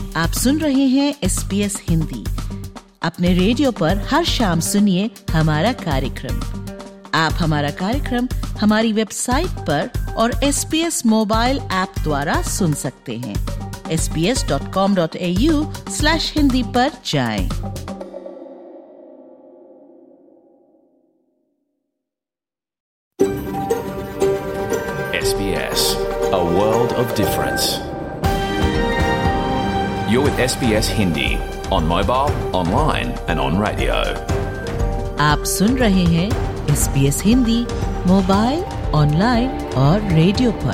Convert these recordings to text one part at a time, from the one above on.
आप सुन रहे हैं SBS हिंदी। अपने रेडियो पर हर शाम सुनिए हमारा कार्यक्रम। आप हमारा कार्यक्रम हमारी वेबसाइट पर और SBS मोबाइल ऐप द्वारा सुन सकते हैं। sbs.com.au/hindi पर जाएं। SBS, a world of difference. You're with SBS Hindi on mobile, online and on radio. आप सुन रहे हैं SBS हिंदी मोबाइल, ऑनलाइन और रेडियो पर।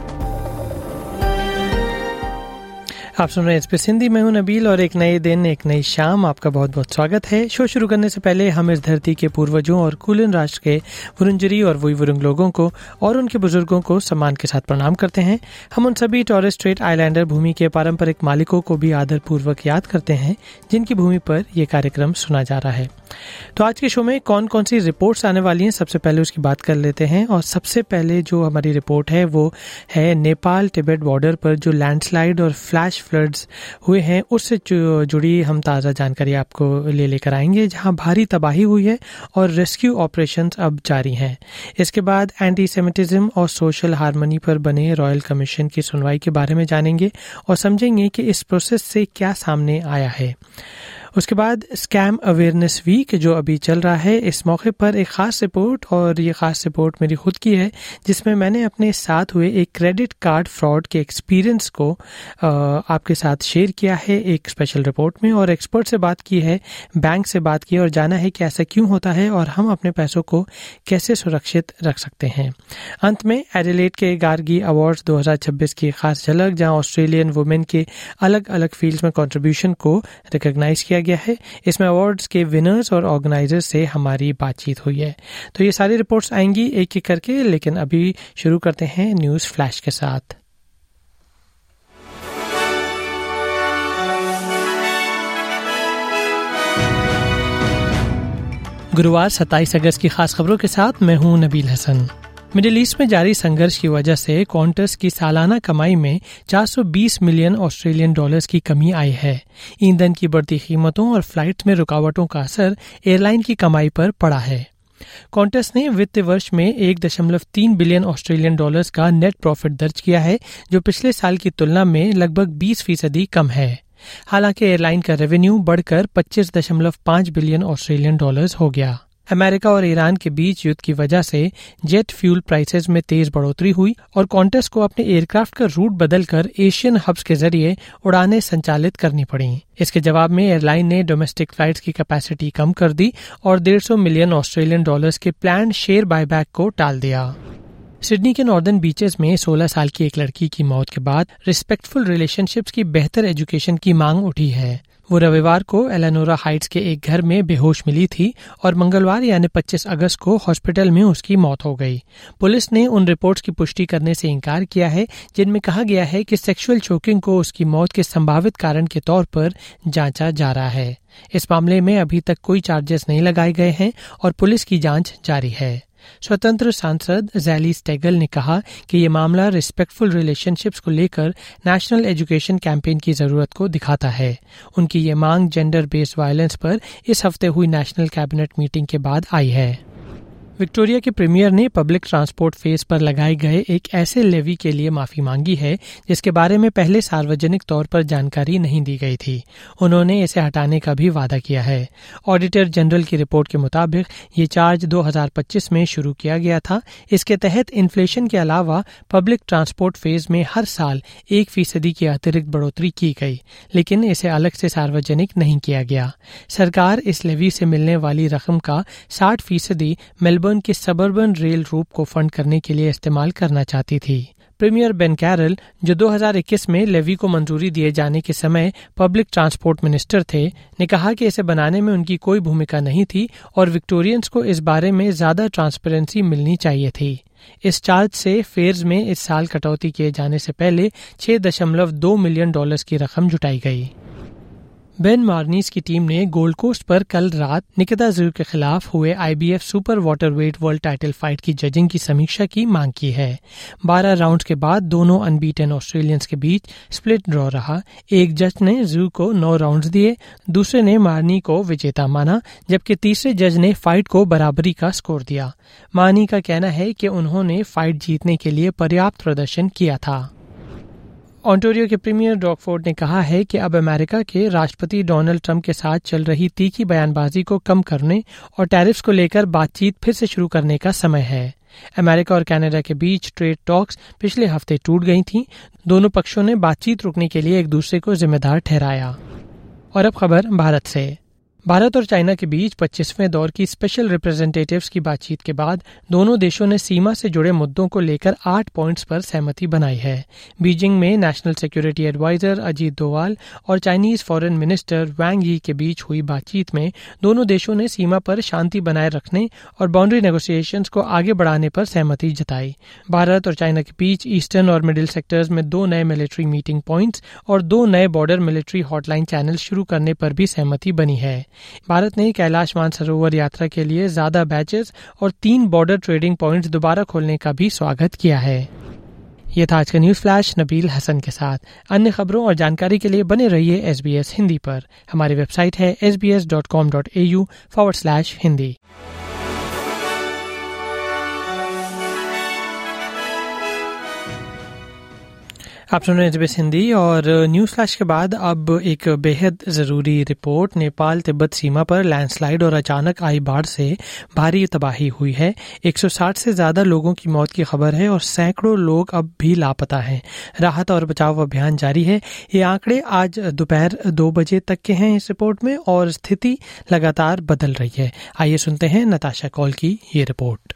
आप सुन रहे हैं SBS हिंदी। मैं हूं नबील और एक नए दिन, एक नई शाम आपका बहुत बहुत स्वागत है। शो शुरू करने से पहले हम इस धरती के पूर्वजों और कुलिन राष्ट्र के वुरुंजरी और वुइवुरुंग लोगों को और उनके बुजुर्गों को सम्मान के साथ प्रणाम करते हैं। हम उन सभी टॉरेस स्ट्रेट आइलैंडर भूमि के पारंपरिक मालिकों को भी आदर पूर्वक याद करते हैं जिनकी भूमि पर यह कार्यक्रम सुना जा रहा है। तो आज के शो में कौन कौन सी रिपोर्ट्स आने वाली हैं, सबसे पहले उसकी बात कर लेते हैं। और सबसे पहले जो हमारी रिपोर्ट है वो है नेपाल तिब्बत बॉर्डर पर जो लैंडस्लाइड और फ्लैश फ्लड्स हुए हैं उससे जुड़ी हम ताज़ा जानकारी आपको लेकर आएंगे, जहां भारी तबाही हुई है और रेस्क्यू ऑपरेशंस अब जारी हैं। इसके बाद एंटी सेमिटिज्म और सोशल हार्मनी पर बने रॉयल कमीशन की सुनवाई के बारे में जानेंगे और समझेंगे कि इस प्रोसेस से क्या सामने आया है। उसके बाद स्कैम अवेयरनेस वीक जो अभी चल रहा है, इस मौके पर एक ख़ास रिपोर्ट, और ये ख़ास रिपोर्ट मेरी खुद की है जिसमें मैंने अपने साथ हुए एक क्रेडिट कार्ड फ्रॉड के एक्सपीरियंस को आपके साथ शेयर किया है एक स्पेशल रिपोर्ट में, और एक्सपर्ट से बात की है, बैंक से बात की और जाना है कि ऐसा क्यों होता है और हम अपने पैसों को कैसे सुरक्षित रख सकते हैं। अंत में एडिलेड के गार्गी अवार्ड्स 2026 की खास झलक, जहाँ ऑस्ट्रेलियन वुमेन के अलग अलग फील्ड्स में कॉन्ट्रीब्यूशन को रिकॉग्नाइज किया गया है। इसमें अवार्ड्स के विनर्स और ऑर्गेनाइजर्स से हमारी बातचीत हुई है। तो ये सारी रिपोर्ट्स आएंगी एक एक करके, लेकिन अभी शुरू करते हैं न्यूज़ फ्लैश के साथ। गुरुवार 27 अगस्त की खास खबरों के साथ मैं हूं नबील हसन। मिडिल ईस्ट में जारी संघर्ष की वजह से क्वांटस की सालाना कमाई में 420 मिलियन ऑस्ट्रेलियन डॉलर्स की कमी आई है। ईंधन की बढ़ती कीमतों और फ्लाइट्स में रुकावटों का असर एयरलाइन की कमाई पर पड़ा है। क्वांटस ने वित्तीय वर्ष में 1.3 बिलियन ऑस्ट्रेलियन डॉलर्स का नेट प्रॉफिट दर्ज किया है, जो पिछले साल की तुलना में लगभग 20% कम है। हालांकि एयरलाइन का रेवेन्यू बढ़कर 25.5 बिलियन ऑस्ट्रेलियन डॉलर्स हो गया। अमेरिका और ईरान के बीच युद्ध की वजह से जेट फ्यूल प्राइसेस में तेज बढ़ोतरी हुई और क्वांटस को अपने एयरक्राफ्ट का रूट बदलकर एशियन हब्स के जरिए उड़ानें संचालित करनी पड़ी। इसके जवाब में एयरलाइन ने डोमेस्टिक फ्लाइट्स की कैपेसिटी कम कर दी और 150 मिलियन ऑस्ट्रेलियन डॉलर्स के प्लान्ड शेयर बायबैक को टाल दिया। सिडनी के नॉर्दर्न बीचेस में 16 साल की एक लड़की की मौत के बाद रिस्पेक्टफुल रिलेशनशिप्स की बेहतर एजुकेशन की मांग उठी है। वो रविवार को एलेनोरा हाइट्स के एक घर में बेहोश मिली थी और मंगलवार यानी 25 अगस्त को हॉस्पिटल में उसकी मौत हो गई। पुलिस ने उन रिपोर्ट्स की पुष्टि करने से इनकार किया है जिनमें कहा गया है कि सेक्सुअल चोकिंग को उसकी मौत के संभावित कारण के तौर पर जांचा जा रहा है। इस मामले में अभी तक कोई चार्जेस नहीं लगाए गए हैं और पुलिस की जांच जारी है। स्वतंत्र सांसद ज़ैली स्टेगल ने कहा कि ये मामला रिस्पेक्टफुल रिलेशनशिप्स को लेकर नेशनल एजुकेशन कैंपेन की जरूरत को दिखाता है। उनकी ये मांग जेंडर बेस्ड वायलेंस पर इस हफ्ते हुई नेशनल कैबिनेट मीटिंग के बाद आई है। विक्टोरिया के प्रीमियर ने पब्लिक ट्रांसपोर्ट फेस पर लगाए गए एक ऐसे लेवी के लिए माफी मांगी है जिसके बारे में पहले सार्वजनिक तौर पर जानकारी नहीं दी गई थी। उन्होंने इसे हटाने का भी वादा किया है। ऑडिटर जनरल की रिपोर्ट के मुताबिक ये चार्ज 2025 में शुरू किया गया था। इसके तहत इन्फ्लेशन के अलावा पब्लिक ट्रांसपोर्ट फेज में हर साल 1% की अतिरिक्त बढ़ोतरी की गई, लेकिन इसे अलग से सार्वजनिक नहीं किया गया। सरकार इस लेवी से मिलने वाली रकम का 60% मेलबर्न के सबर्बन रेल रूट को फंड करने के लिए इस्तेमाल करना चाहती थी। प्रीमियर बेन कैरल, जो 2021 में लेवी को मंजूरी दिए जाने के समय पब्लिक ट्रांसपोर्ट मिनिस्टर थे, ने कहा कि इसे बनाने में उनकी कोई भूमिका नहीं थी और विक्टोरियंस को इस बारे में ज्यादा ट्रांसपेरेंसी मिलनी चाहिए थी। इस चार्ज से फेयर्स में इस साल कटौती किए जाने से पहले $6.2 मिलियन की रकम जुटाई गई। बेन मार्नीस की टीम ने गोल्ड कोस्ट पर कल रात निकिता ज़रू के खिलाफ हुए IBF super welterweight world title fight की जजिंग की समीक्षा की मांग की है। 12 राउंड्स के बाद दोनों अनबीटन ऑस्ट्रेलियंस के बीच स्प्लिट ड्रॉ रहा। एक जज ने ज़रू को 9 राउंड्स दिए, दूसरे ने मार्नी को विजेता माना, जबकि तीसरे जज ने फाइट को बराबरी का स्कोर दिया। मार्नी का कहना है कि उन्होंने फाइट जीतने के लिए पर्याप्त प्रदर्शन किया था। ओंटारियो के प्रीमियर डॉग फोर्ड ने कहा है कि अब अमेरिका के राष्ट्रपति डोनाल्ड ट्रंप के साथ चल रही तीखी बयानबाजी को कम करने और टैरिफ्स को लेकर बातचीत फिर से शुरू करने का समय है। अमेरिका और कनाडा के बीच ट्रेड टॉक्स पिछले हफ्ते टूट गई थीं। दोनों पक्षों ने बातचीत रोकने के लिए एक दूसरे को जिम्मेदार ठहराया। और अब खबर भारत से। भारत और चाइना के बीच 25वें दौर की स्पेशल रिप्रेजेंटेटिव्स की बातचीत के बाद दोनों देशों ने सीमा से जुड़े मुद्दों को लेकर 8 पॉइंट्स पर सहमति बनाई है। बीजिंग में national security adviser Ajit Doval और चाइनीज फॉरेन मिनिस्टर वांग यी के बीच हुई बातचीत में दोनों देशों ने सीमा पर शांति बनाए रखने और बाउंड्री नेगोशिएशंस को आगे बढ़ाने पर सहमति जताई। भारत और चाइना के बीच ईस्टर्न और मिडिल सेक्टर्स में 2 नए मिलिट्री मीटिंग पॉइंट्स और 2 नए बॉर्डर मिलिट्री हॉटलाइन चैनल शुरू करने पर भी सहमति बनी है। भारत ने कैलाश मानसरोवर यात्रा के लिए ज्यादा बैचेस और 3 बॉर्डर ट्रेडिंग पॉइंट्स दोबारा खोलने का भी स्वागत किया है। यह था आज का न्यूज फ्लैश नबील हसन के साथ। अन्य खबरों और जानकारी के लिए बने रहिए SBS हिंदी पर। हमारी वेबसाइट है sbs.com.au/hindi। आप सुन रहे हैं SBS हिंदी और न्यूज फ्लैश के बाद अब एक बेहद ज़रूरी रिपोर्ट। नेपाल तिब्बत सीमा पर लैंडस्लाइड और अचानक आई बाढ़ से भारी तबाही हुई है। 160 से ज़्यादा लोगों की मौत की खबर है और सैकड़ों लोग अब भी लापता हैं। राहत और बचाव अभियान जारी है। ये आंकड़े आज दोपहर 2 बजे तक के हैं इस रिपोर्ट में और स्थिति लगातार बदल रही है। आइए सुनते हैं नताशा कौल की ये रिपोर्ट।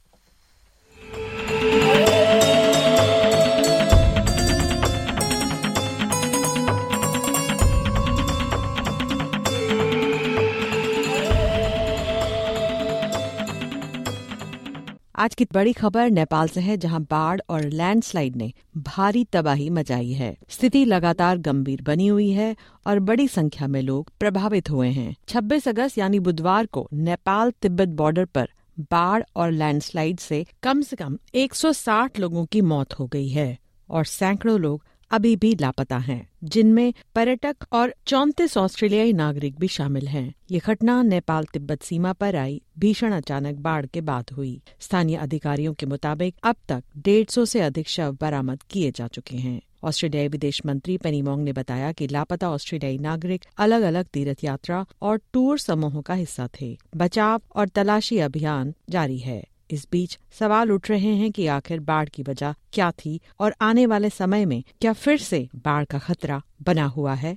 आज की बड़ी खबर नेपाल से है, जहां बाढ़ और लैंडस्लाइड ने भारी तबाही मचाई है। स्थिति लगातार गंभीर बनी हुई है और बड़ी संख्या में लोग प्रभावित हुए हैं। 26 अगस्त यानी बुधवार को नेपाल तिब्बत बॉर्डर पर बाढ़ और लैंडस्लाइड से कम 160 लोगों की मौत हो गई है और सैकड़ों लोग अभी भी लापता हैं, जिनमें पर्यटक और 34 ऑस्ट्रेलियाई नागरिक भी शामिल हैं। ये घटना नेपाल तिब्बत सीमा पर आई भीषण अचानक बाढ़ के बाद हुई। स्थानीय अधिकारियों के मुताबिक अब तक 150 से अधिक शव बरामद किए जा चुके हैं। ऑस्ट्रेलियाई विदेश मंत्री पेनी वांग ने बताया कि लापता ऑस्ट्रेलियाई नागरिक अलग अलग तीर्थ यात्रा और टूर समूहों का हिस्सा थे। बचाव और तलाशी अभियान जारी है। इस बीच सवाल उठ रहे हैं कि आखिर बाढ़ की वजह क्या थी और आने वाले समय में क्या फिर से बाढ़ का खतरा बना हुआ है।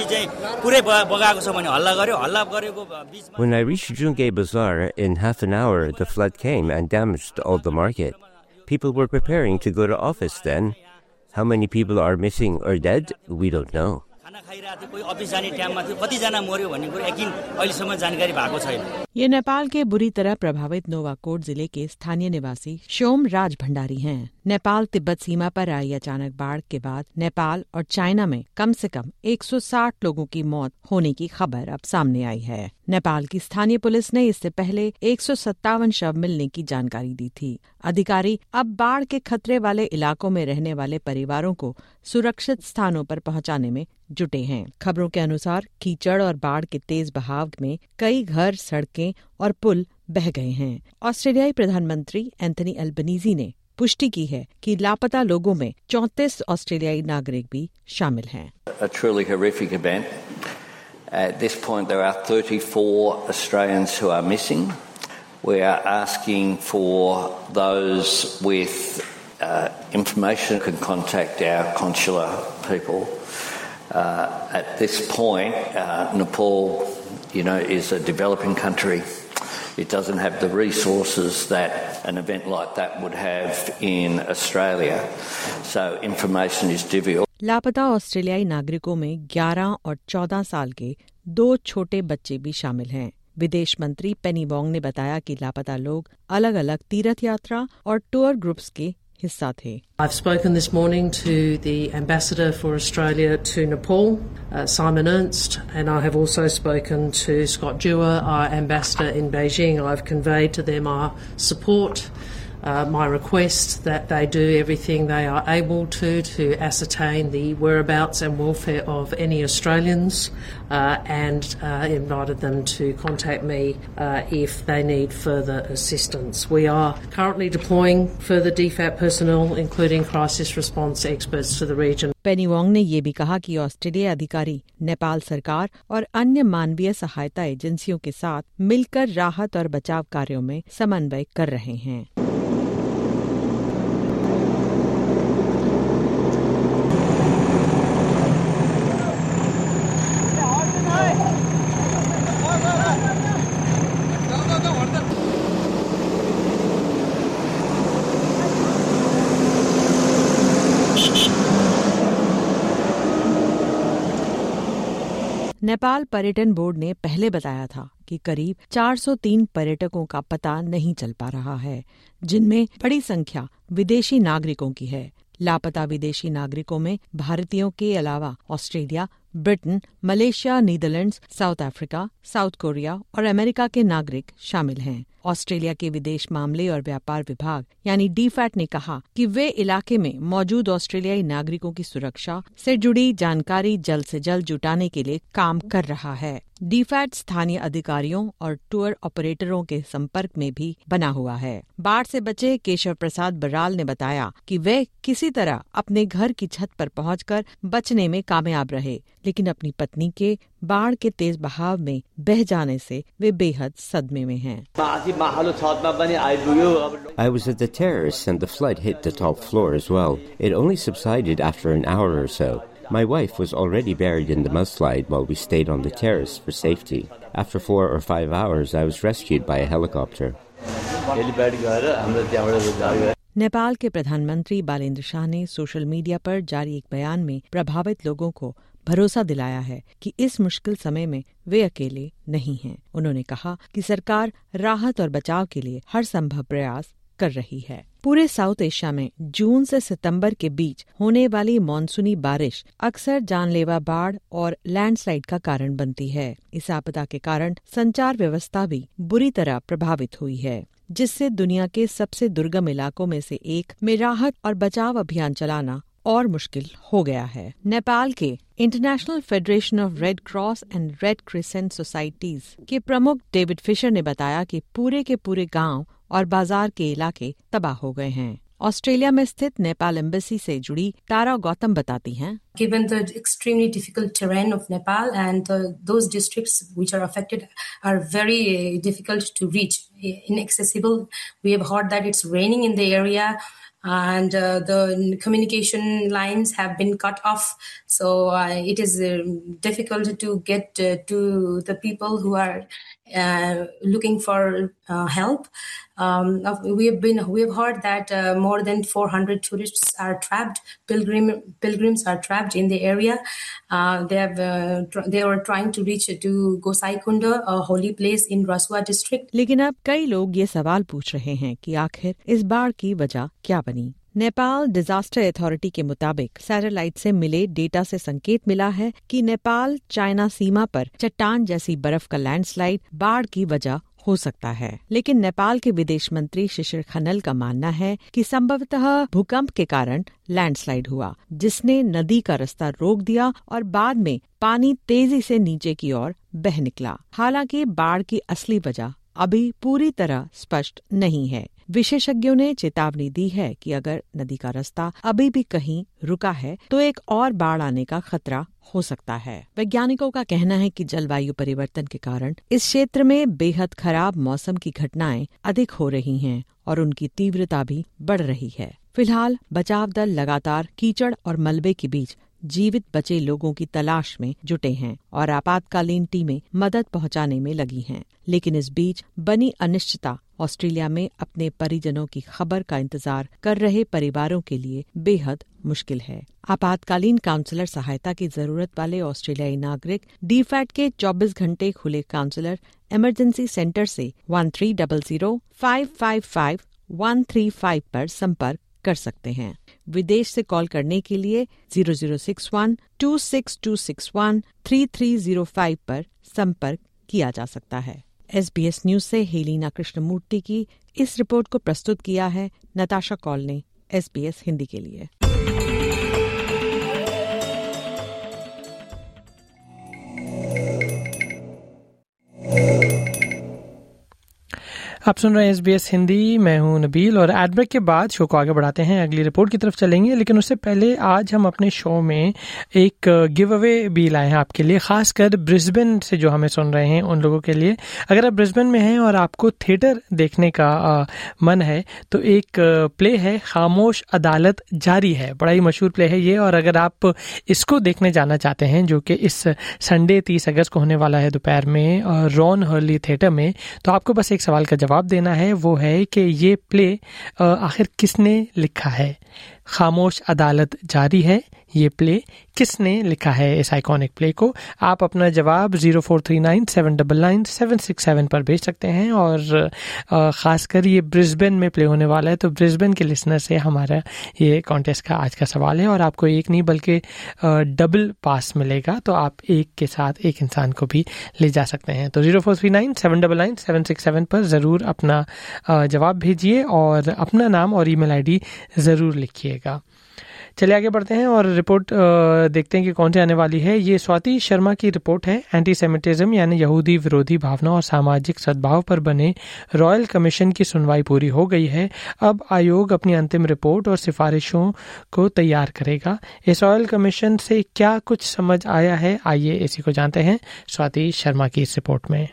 When I reached Jungay Bazaar, in half an hour the flood came and damaged all the market. People were preparing to go to office then. How many people are missing or dead? We don't know. ये नेपाल के बुरी तरह प्रभावित नोवाकोट जिले के स्थानीय निवासी शोम राज भंडारी हैं। नेपाल तिब्बत सीमा पर आई अचानक बाढ़ के बाद नेपाल और चाइना में कम से कम 160 लोगों की मौत होने की खबर अब सामने आई है। नेपाल की स्थानीय पुलिस ने इससे पहले 157 शव मिलने की जानकारी दी थी। अधिकारी अब बाढ़ के खतरे वाले इलाकों में रहने वाले परिवारों को सुरक्षित स्थानों पर पहुंचाने में जुटे हैं। खबरों के अनुसार कीचड़ और बाढ़ के तेज बहाव में कई घर, सड़कें और पुल बह गए हैं। ऑस्ट्रेलियाई प्रधानमंत्री एंथनी अल्बनीजी ने पुष्टि की है कि लापता लोगों में 34 ऑस्ट्रेलियाई नागरिक भी शामिल हैं। A truly horrific event. At this point there are 34 Australians who are missing. We are asking for those with information can contact our consular people. At this point, Nepal, is a developing country. It doesn't have the resources that an event like that would have in Australia. So information is difficult. लापता ऑस्ट्रेलियाई नागरिकों में 11 और 14 साल के 2 छोटे बच्चे भी शामिल हैं। विदेश मंत्री पेनी वांग ने बताया कि लापता लोग अलग अलग तीर्थ यात्रा और टूर ग्रुप्स के हिस्सा थे। I've spoken this morning to the Ambassador for Australia to Nepal, Simon Ernst, and I have also spoken to Scott Dewar, our Ambassador in Beijing. I've conveyed to them our support, my request that they do everything they are able to ascertain the whereabouts and welfare of any Australians, and invited them to contact me if they need further assistance. We are currently deploying further DFAT personnel, including crisis response experts to the region. Penny Wong ने ये भी कहा कि Australia अधिकारी नेपाल सरकार और अन्य मानवीय सहायता एजेंसियों के साथ मिलकर राहत और बचाव कार्यों में समन्वय कर रहे हैं। नेपाल पर्यटन बोर्ड ने पहले बताया था कि करीब 403 पर्यटकों का पता नहीं चल पा रहा है, जिनमें बड़ी संख्या विदेशी नागरिकों की है। लापता विदेशी नागरिकों में भारतीयों के अलावा Australia, Britain, Malaysia, Netherlands, South Africa, South Korea और अमेरिका के नागरिक शामिल हैं। ऑस्ट्रेलिया के विदेश मामले और व्यापार विभाग यानी डीफैट ने कहा कि वे इलाके में मौजूद ऑस्ट्रेलियाई नागरिकों की सुरक्षा से जुड़ी जानकारी जल्द से जल्द जुटाने के लिए काम कर रहा है। डीफैट स्थानीय अधिकारियों और टूर ऑपरेटरों के संपर्क में भी बना हुआ है। बाढ़ से बचे केशव प्रसाद बराल ने बताया कि वे किसी तरह अपने घर की छत पर पहुंचकर बचने में कामयाब रहे, लेकिन अपनी पत्नी के बाढ़ के तेज बहाव में बह जाने से वे बेहद सदमे में हैं। I was at the terrace and the flood hit the top floor as well. It only subsided after an hour or so. My wife was already buried in the mudslide while we stayed on the terrace for safety. After 4 or 5 hours, I was rescued by a helicopter. Nepal के प्रधानमंत्री बालेंद्र शाह ने social media पर जारी एक बयान में प्रभावित लोगों को भरोसा दिलाया है कि इस मुश्किल समय में वे अकेले नहीं हैं। उन्होंने कहा कि सरकार राहत और बचाव के लिए हर संभव प्रयास कर रही है। पूरे साउथ एशिया में जून से सितंबर के बीच होने वाली मॉनसूनी बारिश अक्सर जानलेवा बाढ़ और लैंडस्लाइड का कारण बनती है। इस आपदा के कारण संचार व्यवस्था भी बुरी तरह प्रभावित हुई है, जिससे दुनिया के सबसे दुर्गम इलाकों में से एक में राहत और बचाव अभियान चलाना और मुश्किल हो गया है। नेपाल के International Federation of Red Cross and Red Crescent Societies के प्रमुख डेविड फिशर ने बताया कि पूरे के पूरे गांव और बाजार के इलाके तबाह हो गए हैं। ऑस्ट्रेलिया में स्थित नेपाल एम्बेसी से जुड़ी तारा गौतम बताती हैं। Given the extremely difficult terrain of Nepal and those districts which are affected are very difficult to reach, inaccessible. We have heard that it's raining in the area and the communication lines have been cut off. So it is difficult to get to the people who are looking for help. We have heard that more than 400 tourists are trapped. Pilgrims are trapped in the area. They were trying to reach to Gosai Kunda, a holy place in Rasua district. लेकिन अब कई लोग ये सवाल पूछ रहे हैं कि आखिर इस बाढ़ की वजह क्या बनी। नेपाल डिजास्टर अथॉरिटी के मुताबिक सैटेलाइट से मिले डेटा से संकेत मिला है कि नेपाल चाइना सीमा पर चट्टान जैसी बर्फ का लैंडस्लाइड बाढ़ की वजह हो सकता है। लेकिन नेपाल के विदेश मंत्री शिशिर खनल का मानना है कि संभवतः भूकंप के कारण लैंडस्लाइड हुआ, जिसने नदी का रास्ता रोक दिया और बाद में पानी तेजी से नीचे की ओर बह निकला। हालांकि बाढ़ की असली वजह अभी पूरी तरह स्पष्ट नहीं है। विशेषज्ञों ने चेतावनी दी है कि अगर नदी का रास्ता अभी भी कहीं रुका है तो एक और बाढ़ आने का खतरा हो सकता है। वैज्ञानिकों का कहना है कि जलवायु परिवर्तन के कारण इस क्षेत्र में बेहद खराब मौसम की घटनाएं अधिक हो रही हैं और उनकी तीव्रता भी बढ़ रही है। फिलहाल बचाव दल लगातार कीचड़ और मलबे के बीच जीवित बचे लोगों की तलाश में जुटे हैं और आपातकालीन टीमें मदद पहुंचाने में लगी हैं। लेकिन इस बीच बनी अनिश्चितता ऑस्ट्रेलिया में अपने परिजनों की खबर का इंतजार कर रहे परिवारों के लिए बेहद मुश्किल है। आपातकालीन काउंसलर सहायता की जरूरत वाले ऑस्ट्रेलियाई नागरिक डीफैट के 24 घंटे खुले काउंसलर इमरजेंसी सेंटर से 1300 555 135 पर संपर्क कर सकते हैं। विदेश से कॉल करने के लिए 0061-26261-3305 पर संपर्क किया जा सकता है। SBS न्यूज से हेलिना कृष्णमूर्ति की इस रिपोर्ट को प्रस्तुत किया है नताशा कॉल ने SBS हिंदी के लिए। आप सुन रहे हैं SBS हिंदी, मैं हूं नबील और एड ब्रेक के बाद शो को आगे बढ़ाते हैं, अगली रिपोर्ट की तरफ चलेंगे। लेकिन उससे पहले आज हम अपने शो में एक गिव अवे भी लाए हैं आपके लिए, खासकर ब्रिस्बेन से जो हमें सुन रहे हैं उन लोगों के लिए। अगर आप ब्रिस्बेन में हैं और आपको थिएटर देखने का मन है तो एक प्ले है खामोश अदालत जारी है, बड़ा ही मशहूर प्ले है ये। और अगर आप इसको देखने जाना चाहते हैं जो कि इस संडे 30 अगस्त को होने वाला है दोपहर में रॉन हर्ली थिएटर में, तो आपको बस एक सवाल का जवाब देना है, वो है कि ये प्ले आखिर किसने लिखा है। खामोश अदालत जारी है, ये प्ले किसने लिखा है इस आइकॉनिक प्ले को। आप अपना जवाब 0439799767 पर भेज सकते हैं। और ख़ासकर ये ब्रिस्बेन में प्ले होने वाला है, तो ब्रिस्बेन के लिसनर से हमारा ये कॉन्टेस्ट का आज का सवाल है। और आपको एक नहीं बल्कि डबल पास मिलेगा, तो आप एक के साथ एक इंसान को भी ले जा सकते हैं। तो 0439799767 पर ज़रूर अपना जवाब भेजिए और अपना नाम और ईमेल आईडी ज़रूर लिखिएगा। चलिए आगे बढ़ते हैं और रिपोर्ट देखते हैं कि कौन सी आने वाली है। ये स्वाति शर्मा की रिपोर्ट है। एंटीसेमिटिज्म यानी यहूदी विरोधी भावना और सामाजिक सद्भाव पर बने रॉयल कमीशन की सुनवाई पूरी हो गई है। अब आयोग अपनी अंतिम रिपोर्ट और सिफारिशों को तैयार करेगा। इस रॉयल कमीशन से क्या कुछ समझ आया है, आइए इसी को जानते हैं स्वाति शर्मा की इस रिपोर्ट में।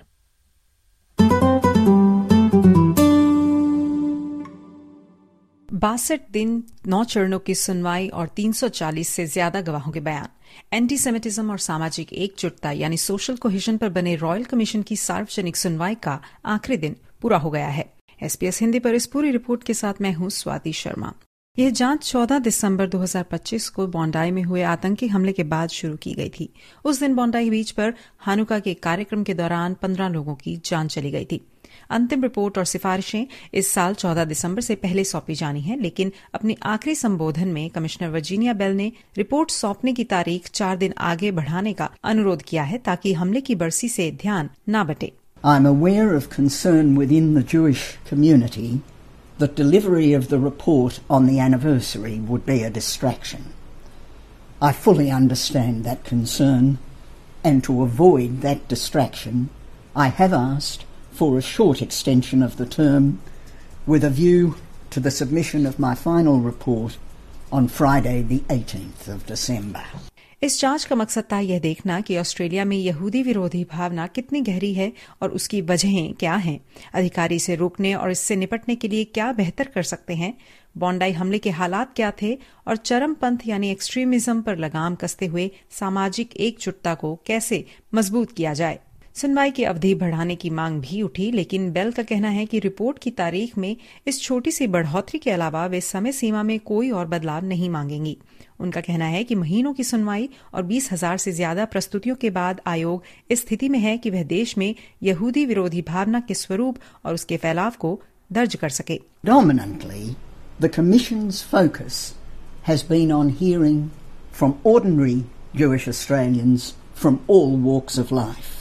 62 दिन 9 चरणों की सुनवाई और 340 से ज्यादा गवाहों के बयान। एंटीसेमिटिज्म और सामाजिक एकजुटता यानी सोशल कोहेजन पर बने रॉयल कमीशन की सार्वजनिक सुनवाई का आखिरी दिन पूरा हो गया है। SBS हिंदी पर इस पूरी रिपोर्ट के साथ मैं हूं स्वाति शर्मा। यह जांच 14 दिसंबर 2025 को बॉन्डाई में हुए आतंकी हमले के बाद शुरू की गई थी। उस दिन बॉन्डाई बीच पर हानुका के कार्यक्रम के दौरान 15 लोगों की जान चली गई थी। अंतिम रिपोर्ट और सिफारिशें इस साल 14 दिसंबर से पहले सौंपी जानी है, लेकिन अपने आखिरी संबोधन में कमिश्नर वर्जीनिया बेल ने रिपोर्ट सौंपने की तारीख 4 दिन आगे बढ़ाने का अनुरोध किया है ताकि हमले की बरसी से ध्यान न बटे। I'm aware of concern within the Jewish community that delivery of the report on the anniversary would be a distraction. I fully understand that concern, and to avoid that distraction, I have asked for a short extension of the term with a view to the submission of my final report on Friday the 18th of December. इस जांच का मकसद था यह देखना कि Australia में यहूदी विरोधी भावना कितनी गहरी है और उसकी वजहें क्या हैं। अधिकारी इसे रोकने और इससे निपटने के लिए क्या बेहतर कर सकते हैं। बॉन्डाई हमले के हालात क्या थे और चरमपंथ यानी एक्सट्रीमिज्म पर लगाम कसते हुए सामाजिक एकजुटता को कैसे मजबूत किया जाए। सुनवाई की अवधि बढ़ाने की मांग भी उठी, लेकिन बेल का कहना है कि रिपोर्ट की तारीख में इस छोटी सी बढ़ोतरी के अलावा वे समय सीमा में कोई और बदलाव नहीं मांगेंगी। उनका कहना है कि महीनों की सुनवाई और 20,000 से ज्यादा प्रस्तुतियों के बाद आयोग इस स्थिति में है कि वह देश में यहूदी विरोधी भावना के स्वरूप और उसके फैलाव को दर्ज कर सके। Dominantly, the Commission's focus has been on hearing from ordinary Jewish Australians from all walks of life.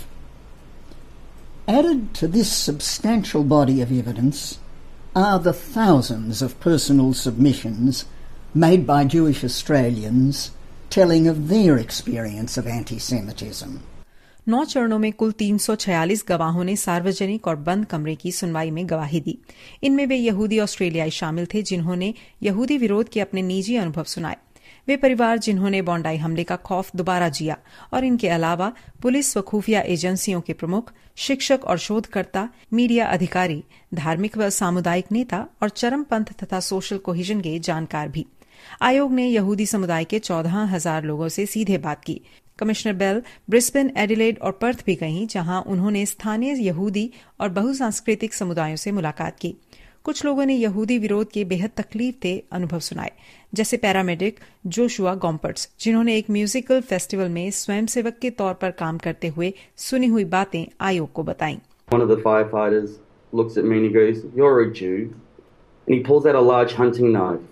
Added to this substantial body of evidence are the thousands of personal submissions made by Jewish Australians telling of their experience of anti-Semitism. 9 चरणों में कुल 346 गवाहों ने सार्वजनिक और बंद कमरे की सुनवाई में गवाही दी। इनमें वे यहूदी ऑस्ट्रेलियाई शामिल थे जिन्होंने यहूदी विरोध के अपने निजी अनुभव सुनाए। वे परिवार जिन्होंने बॉन्डाई हमले का खौफ दोबारा जिया और इनके अलावा पुलिस व खुफिया एजेंसियों के प्रमुख, शिक्षक और शोधकर्ता, मीडिया अधिकारी, धार्मिक व सामुदायिक नेता और चरमपंथ तथा सोशल कोहेजन के जानकार भी। आयोग ने यहूदी समुदाय के 14,000 लोगों से सीधे बात की। कमिश्नर बेल ब्रिस्बेन, एडिलेड और पर्थ भी गईं, जहां उन्होंने स्थानीय यहूदी और बहुसांस्कृतिक समुदायों से मुलाकात की। कुछ लोगों ने यहूदी विरोध के बेहद तकलीफदेह अनुभव सुनाए, जैसे पैरामेडिक जोशुआ गॉम्पर्ट्स, जिन्होंने एक म्यूजिकल फेस्टिवल में स्वयंसेवक के तौर पर काम करते हुए सुनी हुई बातें आयोग को बताईं। One of the firefighters looks at me and he goes, "You're a Jew," and he pulls out a large hunting knife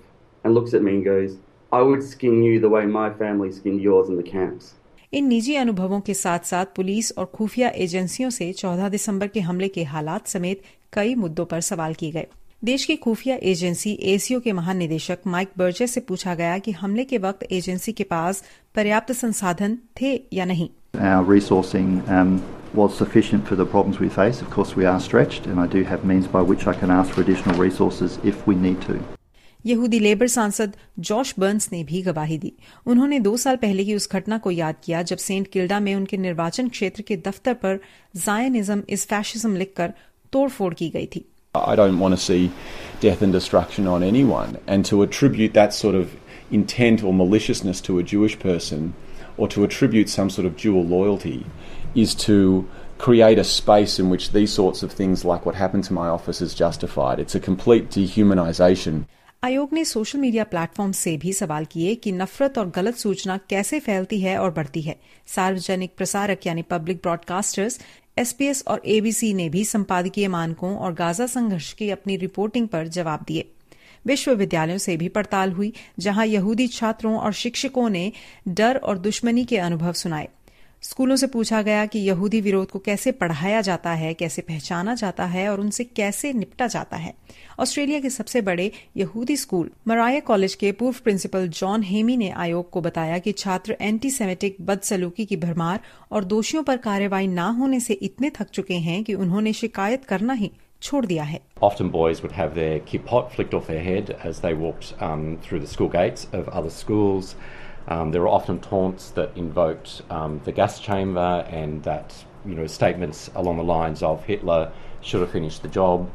and looks at me and goes, I would skin you the way my family skinned yours in the camps. इन निजी अनुभवों के साथ साथ police और खुफिया एजेंसियों से 14 दिसंबर के हमले के हालात समेत कई मुद्दों पर सवाल किए गए। देश की खुफिया एजेंसी एसीओ के महानिदेशक माइक बर्जेस से पूछा गया कि हमले के वक्त एजेंसी के पास पर्याप्त संसाधन थे या नहीं। Our resourcing was sufficient for the problems we face. Of course, we are stretched, and I do have means by which I can ask for additional resources if we need to. यहूदी Labor सांसद Josh Burns ने भी गवाही दी। उन्होंने 2 साल पहले की उस घटना को याद किया जब सेंट किल्डा में उनके निर्वाचन क्षेत्र के दफ्तर पर ज़ायनिज्म इज फैशिज्म लिखकर तोड़फोड़ की गई थी। I don't want to see death and destruction on anyone, and to attribute that sort of intent or maliciousness to a Jewish person, or to attribute some sort of dual loyalty, is to create a space in which these sorts of things like what happened to my office is justified. It's a complete dehumanization. आयोग ने social media platform से भी सवाल किए कि नफरत और गलत सूचना कैसे फैलती है और बढ़ती है। सार्वजनिक प्रसारक यानी पब्लिक ब्रॉडकास्टर्स SBS और ABC ने भी संपादकीय मानकों और गाजा संघर्ष की अपनी रिपोर्टिंग पर जवाब दिए। विश्वविद्यालयों से भी पड़ताल हुई, जहां यहूदी छात्रों और शिक्षकों ने डर और दुश्मनी के अनुभव सुनाए। स्कूलों से पूछा गया कि यहूदी विरोध को कैसे पढ़ाया जाता है, कैसे पहचाना जाता है और उनसे कैसे निपटा जाता है। ऑस्ट्रेलिया के सबसे बड़े यहूदी स्कूल मराया कॉलेज के पूर्व प्रिंसिपल जॉन हेमी ने आयोग को बताया कि छात्र एंटी सेमेटिक बदसलूकी की भरमार और दोषियों पर कार्रवाई न होने से इतने थक चुके हैं कि उन्होंने शिकायत करना ही छोड़ दिया है। Often boys would have their kippot flicked off their head as they walked through the school gates of other schools. There were often taunts that invoked the gas chamber and that, statements along the lines of Hitler should have finished the job,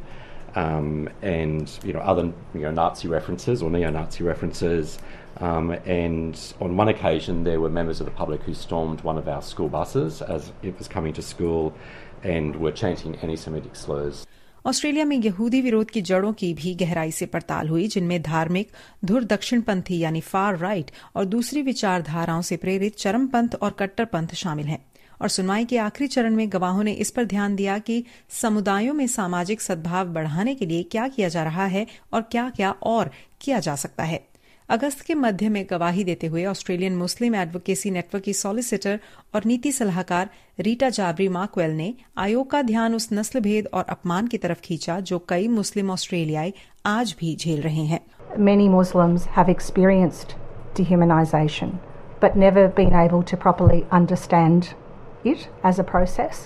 and other Nazi references or neo-Nazi references. And on one occasion, there were members of the public who stormed one of our school buses as it was coming to school and were chanting anti-Semitic slurs. Australia में यहूदी विरोध की जड़ों की भी गहराई से पड़ताल हुई, जिनमें धार्मिक धुर दक्षिणपंथी यानी फार राइट और दूसरी विचारधाराओं से प्रेरित चरमपंथ और कट्टरपंथ शामिल हैं। और सुनवाई के आखिरी चरण में गवाहों ने इस पर ध्यान दिया कि समुदायों में सामाजिक सद्भाव बढ़ाने के लिए क्या किया जा रहा है और क्या और किया जा सकता है। अगस्त के मध्य में गवाही देते हुए ऑस्ट्रेलियन मुस्लिम एडवोकेसी नेटवर्क की सॉलिसिटर और नीति सलाहकार रीटा जाबरी मार्कवेल ने आयोग का ध्यान उस नस्ल भेद और अपमान की तरफ खींचा जो कई मुस्लिम ऑस्ट्रेलियाई आज भी झेल रहे हैं। Many Muslims have experienced dehumanization but never been able to properly understand it as a process,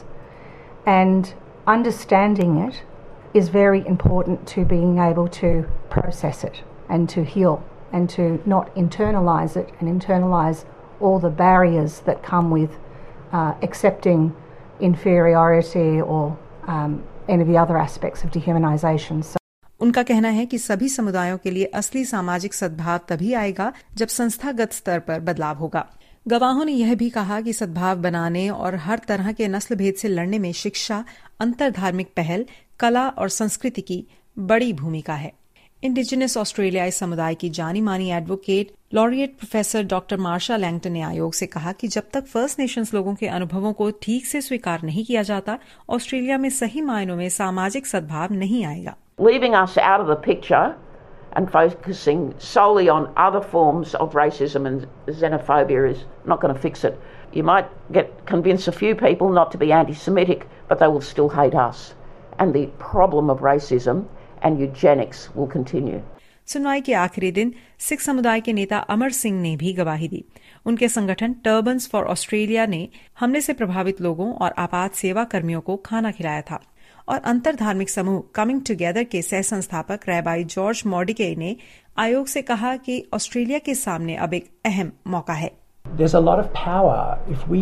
and understanding it is very important to being able to process it and to heal and to not internalize it and internalize all the barriers that come with accepting inferiority or any of the other aspects of dehumanization. उनका कहना है कि सभी समुदायों के लिए असली सामाजिक सद्भाव तभी आएगा जब संस्थागत स्तर पर बदलाव होगा। गवाहों ने यह भी कहा कि सद्भाव बनाने और हर तरह के नस्ल भेद से लड़ने में शिक्षा, अंतरधार्मिक पहल, कला और संस्कृति की बड़ी भूमिका है। इंडिजिनस ऑस्ट्रेलियाई समुदाय की जानी मानी advocate laureate professor doctor Marcia Langton ने आयोग से कहा कि जब तक फर्स्ट नेशंस लोगों के अनुभवों को ठीक से स्वीकार नहीं किया जाता, ऑस्ट्रेलिया में सही मायनों में सामाजिक सद्भाव नहीं आएगा। Leaving us out of the picture and focusing solely on other forms of racism and xenophobia is not going to fix it. You might convince a few people not to be anti-Semitic, but they will still hate us. And the problem of racism and eugenics will continue. सुनवाई के आखिरी दिन सिख समुदाय के नेता अमर सिंह ने भी गवाही दी। उनके संगठन टर्बन्स फॉर ऑस्ट्रेलिया ने हमले से प्रभावित लोगों और आपात सेवा कर्मियों को खाना खिलाया था। और अंतरधार्मिक समूह कमिंग टुगेदर के सह संस्थापक रैबाई जॉर्ज मॉडिके ने आयोग से कहा कि ऑस्ट्रेलिया के सामने अब एक अहम मौका है। There's a lot of power if we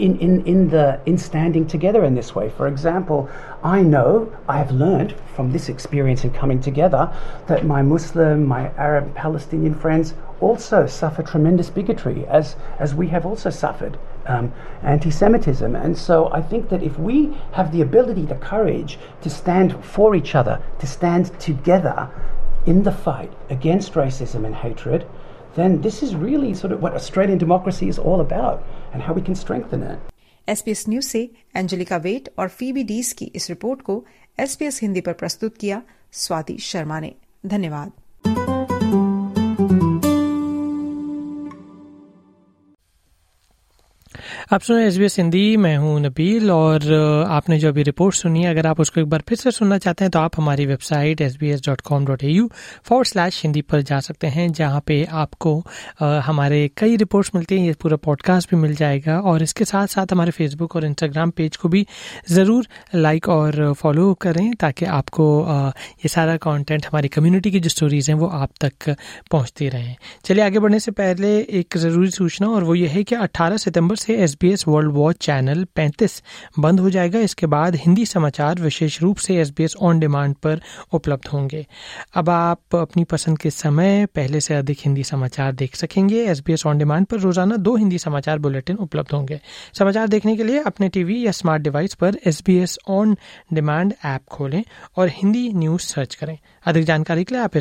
in standing together in this way. For example, I know I have learned from this experience in coming together that my Muslim, my Arab, Palestinian friends also suffer tremendous bigotry, as we have also suffered anti-Semitism. And so I think that if we have the ability, the courage to stand for each other, to stand together in the fight against racism and hatred, then this is really sort of what Australian democracy is all about and how we can strengthen it. SBS news से Angelica Waite और Phoebe Deas की इस report को SBS Hindi पर प्रस्तुत किया स्वाति शर्मा ने। धन्यवाद। आप सुन रहे SBS हिंदी, मैं हूं नबील और आपने जो अभी रिपोर्ट सुनी, अगर आप उसको एक बार फिर से सुनना चाहते हैं तो आप हमारी वेबसाइट sbs.com.au/हिंदी पर जा सकते हैं, जहां पे आपको हमारे कई रिपोर्ट्स मिलती हैं। ये पूरा पॉडकास्ट भी मिल जाएगा और इसके साथ साथ हमारे फेसबुक और इंस्टाग्राम पेज को भी ज़रूर लाइक और फॉलो करें, ताकि आपको ये सारा कंटेंट, हमारी कम्युनिटी की जो स्टोरीज़ हैं वो आप तक पहुँचती रहें। चलिए आगे बढ़ने से पहले एक ज़रूरी सूचना, और वो ये है कि 18 सितंबर से SBS वर्ल्ड वॉच चैनल 35 बंद हो जाएगा। इसके बाद हिंदी समाचार विशेष रूप से SBS ऑन डिमांड पर उपलब्ध होंगे। अब आप अपनी पसंद के समय पहले से अधिक हिंदी समाचार देख सकेंगे। SBS ऑन डिमांड पर रोजाना 2 हिंदी समाचार बुलेटिन उपलब्ध होंगे। समाचार देखने के लिए अपने टीवी या स्मार्ट डिवाइस पर SBS ऑन डिमांड ऐप खोलें और हिंदी न्यूज़ सर्च करें। अधिक जानकारी के लिए आप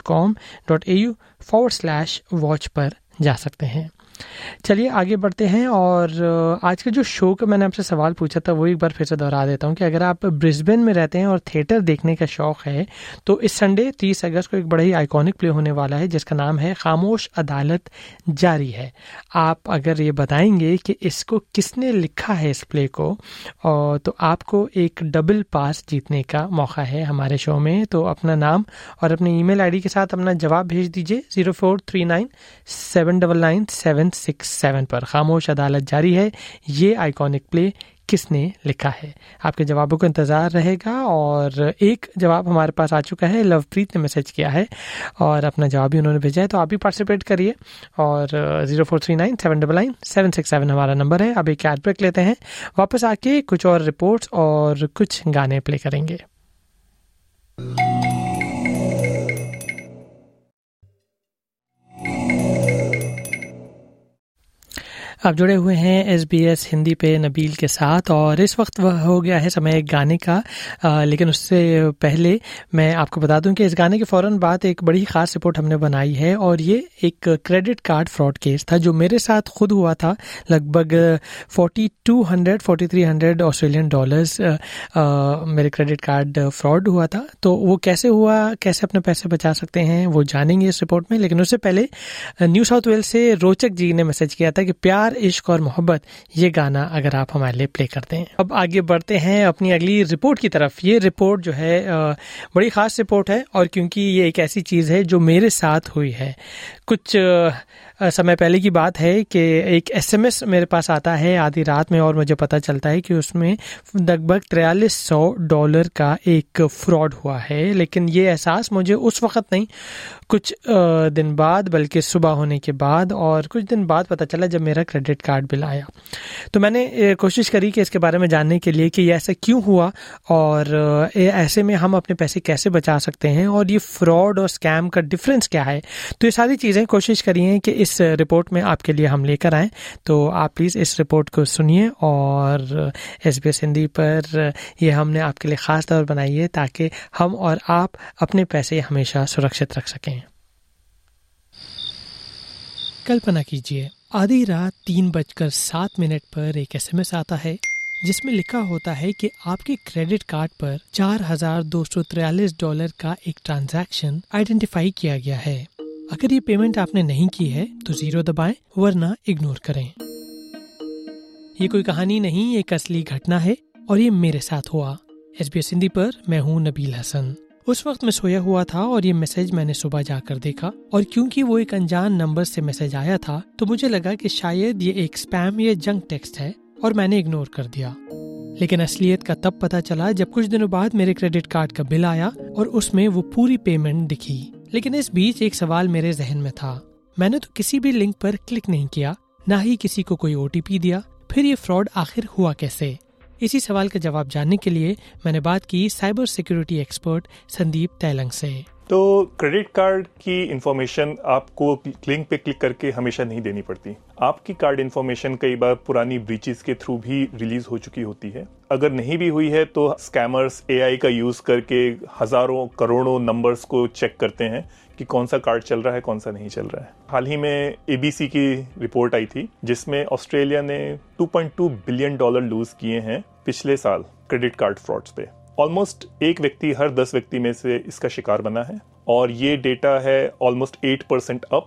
sbs.com.au/watch पर जा सकते हैं। चलिए आगे बढ़ते हैं, और आज के जो शो का मैंने आपसे सवाल पूछा था वो एक बार फिर से दोहरा देता हूँ कि अगर आप ब्रिस्बेन में रहते हैं और थिएटर देखने का शौक है तो इस संडे 30 अगस्त को एक बड़ा ही आइकॉनिक प्ले होने वाला है जिसका नाम है खामोश अदालत जारी है। आप अगर ये बताएंगे कि इसको किसने लिखा है इस प्ले को, तो आपको एक डबल पास जीतने का मौका है हमारे शो में। तो अपना नाम और अपने ईमेल आईडी के साथ अपना जवाब भेज दीजिए 0439799767 पर। खामोश अदालत जारी है, ये आइकॉनिक प्ले किसने लिखा है? आपके जवाबों का इंतज़ार रहेगा। और एक जवाब हमारे पास आ चुका है, लवप्रीत ने मैसेज किया है और अपना जवाब भी उन्होंने भेजा है, तो आप भी पार्टिसिपेट करिए। और 0439799767 हमारा नंबर है। अब एक एड ब्रेक लेते हैं, वापस आके कुछ और रिपोर्ट्स और कुछ गाने प्ले करेंगे। आप जुड़े हुए हैं SBS हिंदी पे नबील के साथ, और इस वक्त वह हो गया है समय एक गाने का। लेकिन उससे पहले मैं आपको बता दूं कि इस गाने के फ़ौरन बाद एक बड़ी ख़ास रिपोर्ट हमने बनाई है, और ये एक क्रेडिट कार्ड फ्रॉड केस था जो मेरे साथ खुद हुआ था। लगभग 4300 ऑस्ट्रेलियन डॉलर्स मेरे क्रेडिट कार्ड फ्रॉड हुआ था। तो वो कैसे हुआ, कैसे अपने पैसे बचा सकते हैं, वो जानेंगे इस रिपोर्ट में। लेकिन उससे पहले न्यू साउथ वेल्स से रोचक जी ने मैसेज किया था कि प्यार, इश्क और मोहब्बत, ये गाना अगर आप हमारे लिए प्ले करते हैं। अब आगे बढ़ते हैं अपनी अगली रिपोर्ट की तरफ। ये रिपोर्ट जो है बड़ी खास रिपोर्ट है, और क्योंकि ये एक ऐसी चीज़ है जो मेरे साथ हुई है। कुछ समय पहले की बात है कि एक SMS मेरे पास आता है आधी रात में, और मुझे पता चलता है कि उसमें लगभग $4300 का एक फ्रॉड हुआ है। लेकिन ये एहसास मुझे उस वक्त नहीं, कुछ दिन बाद, बल्कि सुबह होने के बाद, और कुछ दिन बाद पता चला जब मेरा क्रेडिट कार्ड बिल आया। तो मैंने कोशिश करी कि इसके बारे में जानने के लिए कि ये ऐसा क्यों हुआ, और ऐसे में हम अपने पैसे कैसे बचा सकते हैं, और ये फ्रॉड और स्कैम का डिफरेंस क्या है। तो ये सारी चीज़ें कोशिश करी हैं कि इस रिपोर्ट में आपके लिए हम लेकर आएँ। तो आप प्लीज़ इस रिपोर्ट को सुनिए, और SBS हिंदी पर ये हमने आपके लिए ख़ास तौर बनाई है ताकि हम और आप अपने पैसे हमेशा सुरक्षित रख सकें। कल्पना कीजिए, आधी रात 3:07 पर एक SMS आता है जिसमें लिखा होता है कि आपके क्रेडिट कार्ड पर $4243 का एक ट्रांजैक्शन आइडेंटिफाई किया गया है। अगर ये पेमेंट आपने नहीं की है तो 0 दबाएं, वरना इग्नोर करें। ये कोई कहानी नहीं, एक असली घटना है, और ये मेरे साथ हुआ। SBS हिंदी पर मैं हूँ नबील हसन। उस वक्त मैं सोया हुआ था और ये मैसेज मैंने सुबह जाकर देखा, और क्योंकि वो एक अनजान नंबर से मैसेज आया था तो मुझे लगा कि शायद ये एक स्पैम या जंक टेक्स्ट है, और मैंने इग्नोर कर दिया। लेकिन असलियत का तब पता चला जब कुछ दिनों बाद मेरे क्रेडिट कार्ड का बिल आया और उसमें वो पूरी पेमेंट दिखी। लेकिन इस बीच एक सवाल मेरे जहन में था। मैंने तो किसी भी लिंक पर क्लिक नहीं किया, ना ही किसी को कोई OTP दिया, फिर ये फ्रॉड आखिर हुआ कैसे? इसी सवाल का जवाब जानने के लिए मैंने बात की cyber security expert Sandeep Tailang से। तो क्रेडिट कार्ड की इन्फॉर्मेशन आपको लिंक पे क्लिक करके हमेशा नहीं देनी पड़ती। आपकी कार्ड इन्फॉर्मेशन कई बार पुरानी ब्रीचेस के थ्रू भी रिलीज हो चुकी होती है। अगर नहीं भी हुई है तो स्कैमर्स AI का यूज करके हजारों करोड़ों नंबर्स को चेक करते हैं कि कौन सा कार्ड चल रहा है, कौन सा नहीं चल रहा है। हाल ही में ABC की रिपोर्ट आई थी जिसमें ऑस्ट्रेलिया ने $2.2 बिलियन लूज किए हैं पिछले साल क्रेडिट कार्ड फ्रॉड्स पे। ऑलमोस्ट एक व्यक्ति हर 10 व्यक्ति में से इसका शिकार बना है, और ये डेटा है ऑलमोस्ट 8% अप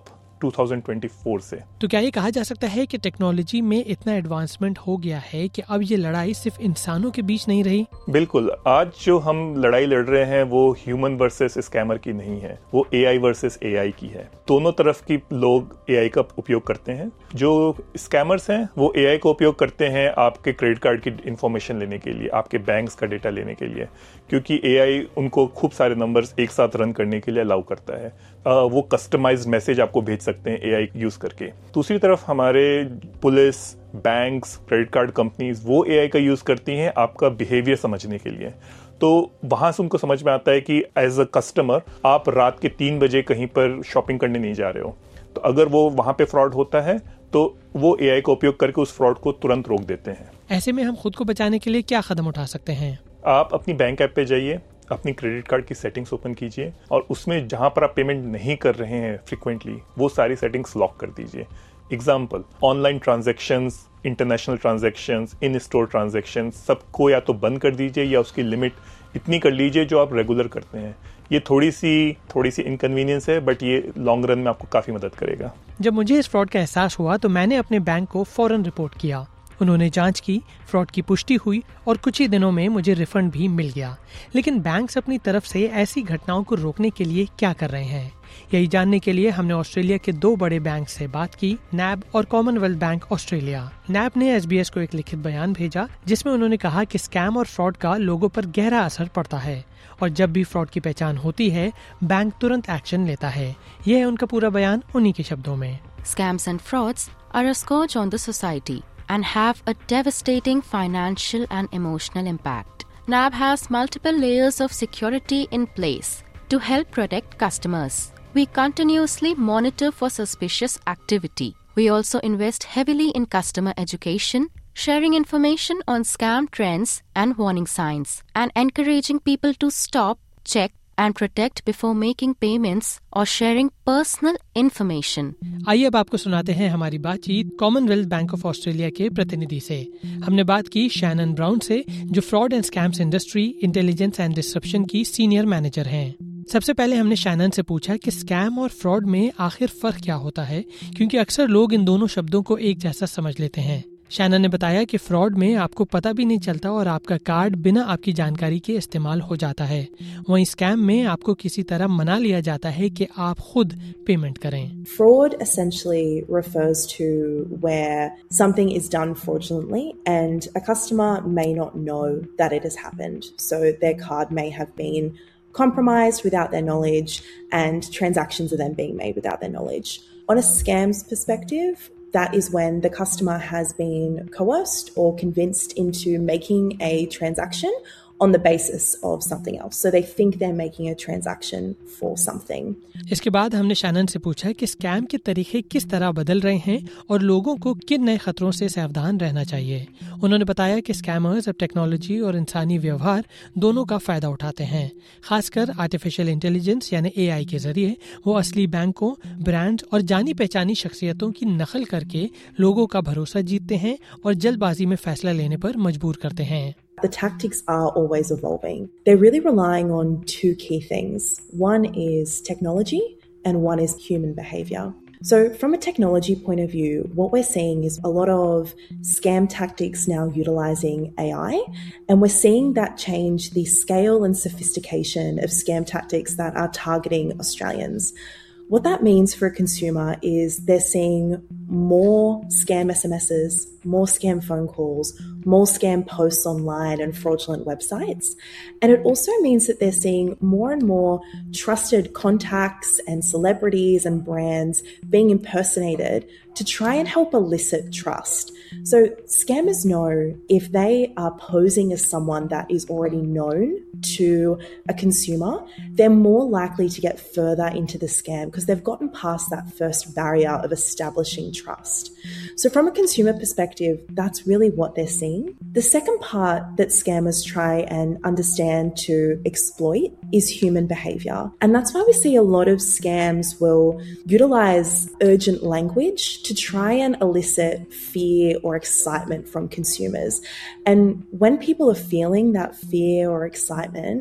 2024 से। तो क्या ये कहा जा सकता है कि टेक्नोलॉजी में इतना एडवांसमेंट हो गया है कि अब ये लड़ाई सिर्फ इंसानों के बीच नहीं रही? बिल्कुल, आज जो हम लड़ाई लड़ रहे हैं वो ह्यूमन वर्सेस स्कैमर की नहीं है, वो AI वर्सेस AI की है। दोनों तरफ की लोग AI का उपयोग करते हैं। जो स्कैमर्स हैं वो AI का उपयोग करते हैं आपके क्रेडिट कार्ड की इंफॉर्मेशन लेने के लिए, आपके बैंक्स का डेटा लेने के लिए, क्योंकि AI उनको खूब सारे नंबर्स एक साथ रन करने के लिए अलाउ करता है। वो कस्टमाइज्ड मैसेज आपको भेज सकते हैं AI यूज करके। दूसरी तरफ हमारे police, banks, credit card companies वो AI का यूज करती हैं आपका बिहेवियर समझने के लिए। तो वहां से उनको समझ में आता है कि एज अ कस्टमर आप रात के 3 बजे कहीं पर शॉपिंग करने नहीं जा रहे हो, तो अगर वो वहां पे फ्रॉड होता है तो वो AI का उपयोग करके उस फ्रॉड को तुरंत रोक देते हैं। ऐसे में हम खुद को बचाने के लिए क्या कदम उठा सकते हैं? आप अपनी बैंक ऐप पे जाइए, अपनी क्रेडिट कार्ड की सेटिंग्स ओपन कीजिए और उसमें जहां पर आप पेमेंट नहीं कर रहे हैं फ्रिक्वेंटली, वो सारी सेटिंग्स लॉक कर दीजिए। Example, online transactions, international transactions, in store transactions, सबको या तो बंद कर दीजिए या उसकी लिमिट इतनी कर लीजिए जो आप रेगुलर करते हैं। ये थोड़ी सी इनकन्वीनियंस है, बट ये लॉन्ग रन में आपको काफी मदद करेगा। जब मुझे इस फ्रॉड का एहसास हुआ तो मैंने अपने बैंक को फौरन रिपोर्ट किया। उन्होंने जांच की, फ्रॉड की पुष्टि हुई और कुछ ही दिनों में मुझे रिफंड भी मिल गया। लेकिन बैंक्स अपनी तरफ से ऐसी घटनाओं को रोकने के लिए क्या कर रहे हैं? यही जानने के लिए हमने ऑस्ट्रेलिया के 2 बड़े बैंक से बात की, NAB और कॉमनवेल्थ बैंक ऑस्ट्रेलिया। NAB ने SBS को एक लिखित बयान भेजा जिसमें उन्होंने कहा कि स्कैम और फ्रॉड का लोगों पर गहरा असर पड़ता है और जब भी फ्रॉड की पहचान होती है बैंक तुरंत एक्शन लेता है। यह है उनका पूरा बयान उन्हीं के शब्दों में। Scams and frauds are a scourge on the society and have a devastating financial and emotional impact. NAB has multiple layers of security in place to help protect customers. We continuously monitor for suspicious activity. We also invest heavily in customer education, sharing information on scam trends and warning signs, and encouraging people to stop, check, and protect before making payments or sharing personal information. आइए अब आपको सुनाते हैं हमारी बातचीत Commonwealth Bank of Australia के प्रतिनिधि से। हमने बात की शैनन ब्राउन से, जो fraud and scams industry, intelligence and disruption की सीनियर मैनेजर हैं। सबसे पहले हमने शैनन से पूछा कि स्कैम और फ्रॉड में आखिर फर्क क्या होता है, क्योंकि अक्सर लोग इन दोनों शब्दों को एक जैसा समझ लेते हैं। शैनन ने बताया कि फ्रॉड में आपको पता भी नहीं चलता और आपका कार्ड बिना आपकी जानकारी के इस्तेमाल हो जाता है। वहीं स्कैम में आपको किसी तरह मना लिया जाता है कि आप खुद पेमेंट करें। Fraud essentially refers to where something is done fraudulently and a customer may not know that it has happened. So their card may have been compromised without their knowledge and transactions are then being made without their knowledge. On a scams perspective, that is when the customer has been coerced or convinced into making a transaction on the basis of something else. So they think they're making a transaction for something. इसके बाद हमने Shannon से पूछा कि scam के तरीके किस तरह बदल रहे हैं और लोगों को किन नए खतरों से सावधान रहना चाहिए। उन्होंने बताया कि स्कैमर्स अब टेक्नोलॉजी और इंसानी व्यवहार दोनों का फायदा उठाते हैं। खासकर आर्टिफिशियल इंटेलिजेंस यानी AI के जरिए वो असली बैंकों, ब्रांड्स और जानी पहचानी शख्सियतों की नकल करके लोगों का भरोसा जीतते हैं और जल्दबाजी में फैसला लेने पर मजबूर करते हैं। The tactics are always evolving. They're really relying on 2 key things. One is technology and one is human behavior. So from a technology point of view, what we're seeing is a lot of scam tactics now utilizing AI, and we're seeing that change the scale and sophistication of scam tactics that are targeting Australians. What that means for a consumer is they're seeing more scam SMSs, more scam phone calls, more scam posts online and fraudulent websites. And it also means that they're seeing more and more trusted contacts and celebrities and brands being impersonated to try and help elicit trust. So scammers know if they are posing as someone that is already known to a consumer, they're more likely to get further into the scam because they've gotten past that first barrier of establishing trust. So from a consumer perspective, that's really what they're seeing. The second part that scammers try and understand to exploit is human behavior. And that's why we see a lot of scams will utilize urgent language to try and elicit fear or excitement from consumers. And when people are feeling that fear or excitement,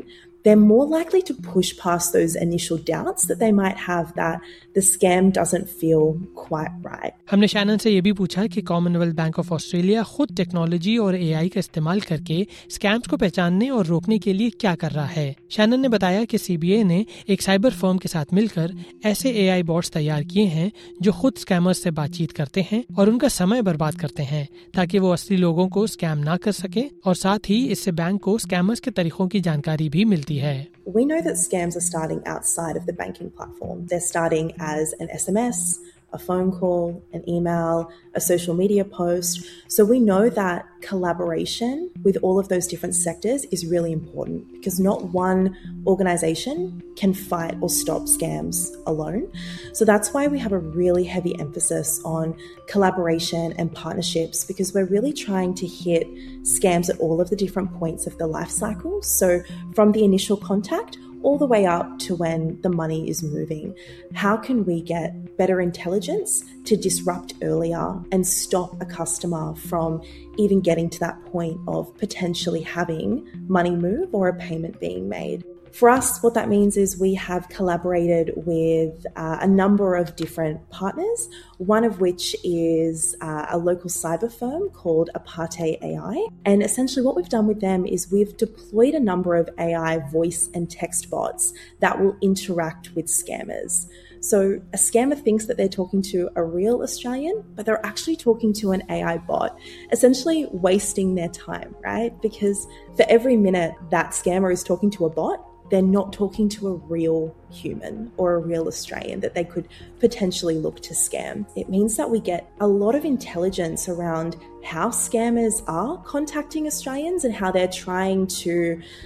they're more likely to push past those initial doubts that they might have that the scam doesn't feel quite right. हमने Shannon से ये भी पूछा कि Commonwealth Bank of Australia खुद technology और AI का इस्तेमाल करके स्कैम्स को पहचानने और रोकने के लिए क्या कर रहा है। शैनन ने बताया कि सीबीए ने एक साइबर फर्म के साथ मिलकर ऐसे एआई बॉट्स तैयार किए हैं जो खुद स्कैमर्स से बातचीत करते हैं और उनका समय बर्बाद करते हैं ताकि वो असली लोगों को स्कैम ना कर सके, और साथ ही इससे बैंक को स्कैमर्स के तरीकों की जानकारी भी मिलती है। We know that scams are starting outside of the banking platform. They're starting as an SMS, a phone call, an email, a social media post. So we know that collaboration with all of those different sectors is really important because not one organization can fight or stop scams alone. So that's why we have a really heavy emphasis on collaboration and partnerships, because we're really trying to hit scams at all of the different points of the life cycle. So from the initial contact all the way up to when the money is moving. How can we get better intelligence to disrupt earlier and stop a customer from even getting to that point of potentially having money move or a payment being made? For us, what that means is we have collaborated with a number of different partners, one of which is a local cyber firm called Aparte AI. And essentially what we've done with them is we've deployed a number of AI voice and text bots that will interact with scammers. So a scammer thinks that they're talking to a real Australian, but they're actually talking to an AI bot, essentially wasting their time, right? Because for every minute that scammer is talking to a bot, they're not talking to a real human or a real Australian that they could potentially look to scam. It means that we get a lot of intelligence around how scammers are contacting Australians and how they're trying to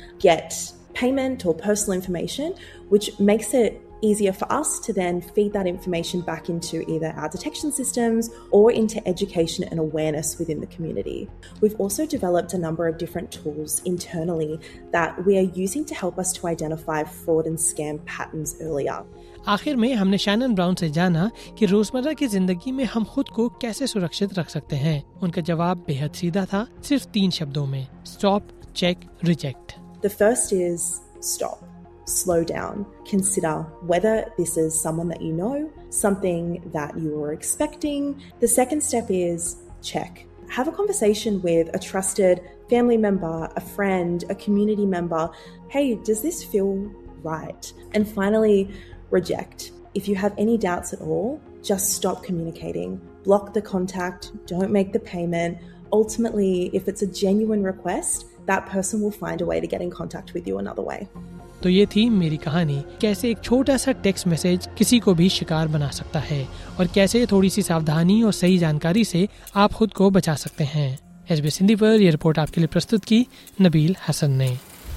get payment or personal information, which makes it easier for us to then feed that information back into either our detection systems or into education and awareness within the community. We've also developed a number of different tools internally that we are using to help us to identify fraud and scam patterns earlier. आखिर में हमने Shannon Brown से जाना कि रोजमर्रा की जिंदगी में हम खुद को कैसे सुरक्षित रख सकते हैं। उनका जवाब बेहद सीधा था, सिर्फ 3 शब्दों में: stop, check, reject. The first is stop. Slow down. Consider whether this is someone that you know, something that you were expecting. The second step is check. Have a conversation with a trusted family member, a friend, a community member. Hey, does this feel right? And finally, reject. If you have any doubts at all, just stop communicating. Block the contact. Don't make the payment. Ultimately, if it's a genuine request, that person will find a way to get in contact with you another way. तो ये थी मेरी कहानी, कैसे एक छोटा सा text message किसी को भी शिकार बना सकता है और कैसे थोड़ी सी सावधानी और सही जानकारी से आप खुद को बचा सकते हैं। SBS हिंदी पर यह रिपोर्ट आपके लिए प्रस्तुत की नबील हसन ने।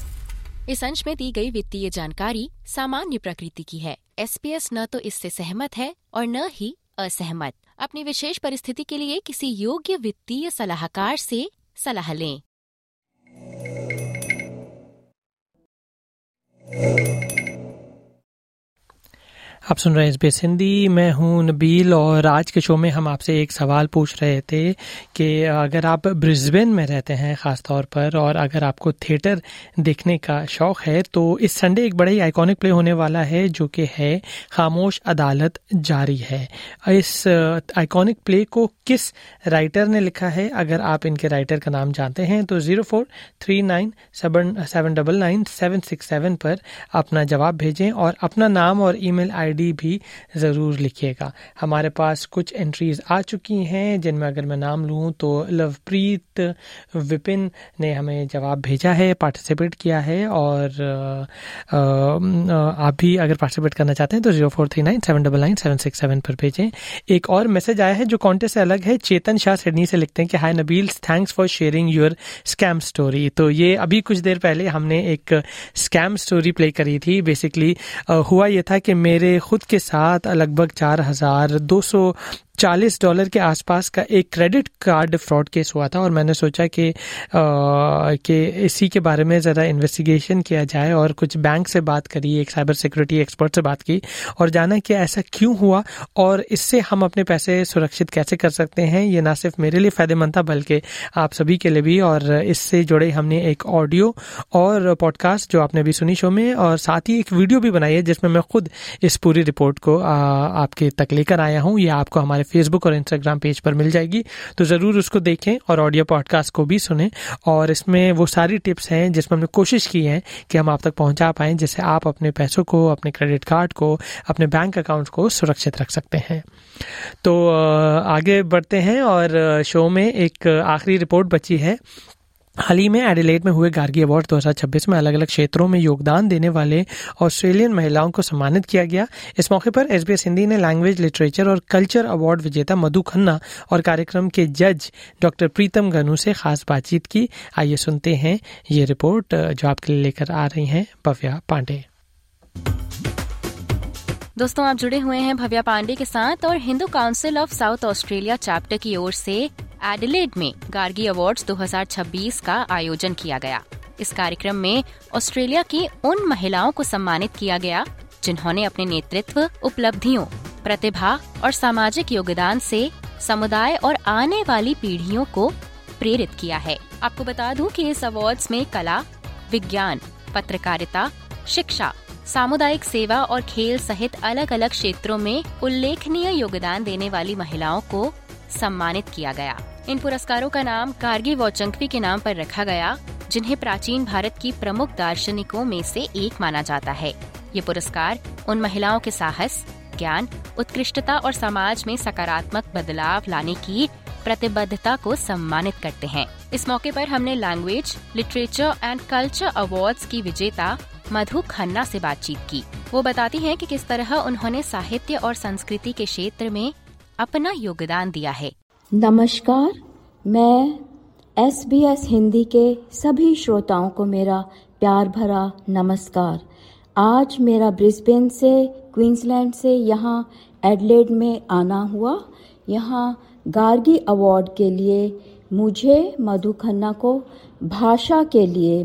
इस अंश में दी गई वित्तीय जानकारी सामान्य प्रकृति की है। SBS न तो इससे सहमत है और न ही असहमत। अपनी विशेष परिस्थिति के लिए किसी योग्य वित्तीय सलाहकार से सलाह लें। आप सुन रहे हैं SBS हिंदी, मैं हूं नबील और आज के शो में हम आपसे एक सवाल पूछ रहे थे कि अगर आप ब्रिस्बेन में रहते हैं ख़ास तौर पर और अगर आपको थिएटर देखने का शौक़ है तो इस संडे एक बड़ा ही आइकॉनिक प्ले होने वाला है जो कि है खामोश अदालत जारी है। इस आइकॉनिक प्ले को किस राइटर ने लिखा है? अगर आप इनके राइटर का नाम जानते हैं तो 0439799767 पर अपना जवाब भेजें और अपना नाम और ईमेल आईडी भी ज़रूर लिखिएगा। हमारे पास कुछ एंट्रीज आ चुकी हैं जिनमें अगर मैं नाम लूँ तो लवप्रीत विपिन ने हमें जवाब भेजा है, पार्टिसिपेट किया है और आप भी अगर पार्टिसिपेट करना चाहते हैं तो 0439799767 पर भेजें। एक और मैसेज आया है जो कॉन्टेस्ट से अलग है। चेतन शाह सिडनी से लिखते हैं कि hi Nabeel, thanks for sharing your scam story. तो ये अभी कुछ देर पहले हमने एक स्कैम स्टोरी प्ले करी थी। बेसिकली हुआ ये था कि मेरे खुद के साथ लगभग 4200 $40 के आसपास का एक क्रेडिट कार्ड फ्रॉड केस हुआ था और मैंने सोचा कि इसी के बारे में ज़रा इन्वेस्टिगेशन किया जाए और कुछ बैंक से बात करी, एक साइबर सिक्योरिटी एक्सपर्ट से बात की और जाना कि ऐसा क्यों हुआ और इससे हम अपने पैसे सुरक्षित कैसे कर सकते हैं। ये ना सिर्फ मेरे लिए फ़ायदेमंद था बल्कि आप सभी के लिए भी, और इससे जुड़े हमने एक ऑडियो और पॉडकास्ट जो आपने भी सुनी शो में, और साथ ही एक वीडियो भी बनाई है जिसमें मैं खुद इस पूरी रिपोर्ट को आपके तक लेकर आया हूँ। ये आपको हमारे फेसबुक और इंस्टाग्राम पेज पर मिल जाएगी, तो ज़रूर उसको देखें और ऑडियो पॉडकास्ट को भी सुनें। और इसमें वो सारी टिप्स हैं जिसमें हमने कोशिश की है कि हम आप तक पहुंचा पाएं, जिससे आप अपने पैसों को, अपने क्रेडिट कार्ड को, अपने बैंक अकाउंट को सुरक्षित रख सकते हैं। तो आगे बढ़ते हैं और शो में एक आखिरी रिपोर्ट बची है। हाल ही में एडिलेड में हुए गार्गी अवार्ड 2026 में अलग अलग क्षेत्रों में योगदान देने वाले ऑस्ट्रेलियन महिलाओं को सम्मानित किया गया। इस मौके पर SBS हिंदी ने लैंग्वेज, लिटरेचर और कल्चर अवार्ड विजेता मधु खन्ना और कार्यक्रम के जज डॉक्टर प्रीतम गनू से खास बातचीत की। आइए सुनते हैं ये रिपोर्ट जो आपके लिए लेकर आ रही हैं भव्या पांडे। दोस्तों, आप जुड़े हुए हैं भव्या पांडे के साथ और Hindu council of South Australia chapter की ओर से एडिलेड में गार्गी अवार्ड्स 2026 का आयोजन किया गया। इस कार्यक्रम में ऑस्ट्रेलिया की उन महिलाओं को सम्मानित किया गया जिन्होंने अपने नेतृत्व, उपलब्धियों, प्रतिभा और सामाजिक योगदान से समुदाय और आने वाली पीढ़ियों को प्रेरित किया है। आपको बता दूं कि इस अवार्ड्स में कला, विज्ञान, पत्रकारिता, शिक्षा, सामुदायिक सेवा और खेल सहित अलग अलग क्षेत्रों में उल्लेखनीय योगदान देने वाली महिलाओं को सम्मानित किया गया। इन पुरस्कारों का नाम गार्गी वोचंकवी के नाम पर रखा गया, जिन्हें प्राचीन भारत की प्रमुख दार्शनिकों में से एक माना जाता है। ये पुरस्कार उन महिलाओं के साहस, ज्ञान, उत्कृष्टता और समाज में सकारात्मक बदलाव लाने की प्रतिबद्धता को सम्मानित करते हैं। इस मौके पर हमने language, literature and culture awards की विजेता मधु खन्ना से बातचीत की। वो बताती हैं कि किस तरह उन्होंने साहित्य और संस्कृति के क्षेत्र में अपना योगदान दिया है। नमस्कार, मैं SBS हिंदी के सभी श्रोताओं को मेरा प्यार भरा नमस्कार। आज मेरा ब्रिस्बेन से, क्वींसलैंड से यहाँ एडिलेड में आना हुआ। यहाँ गार्गी अवार्ड के लिए मुझे, मधु खन्ना को भाषा के लिए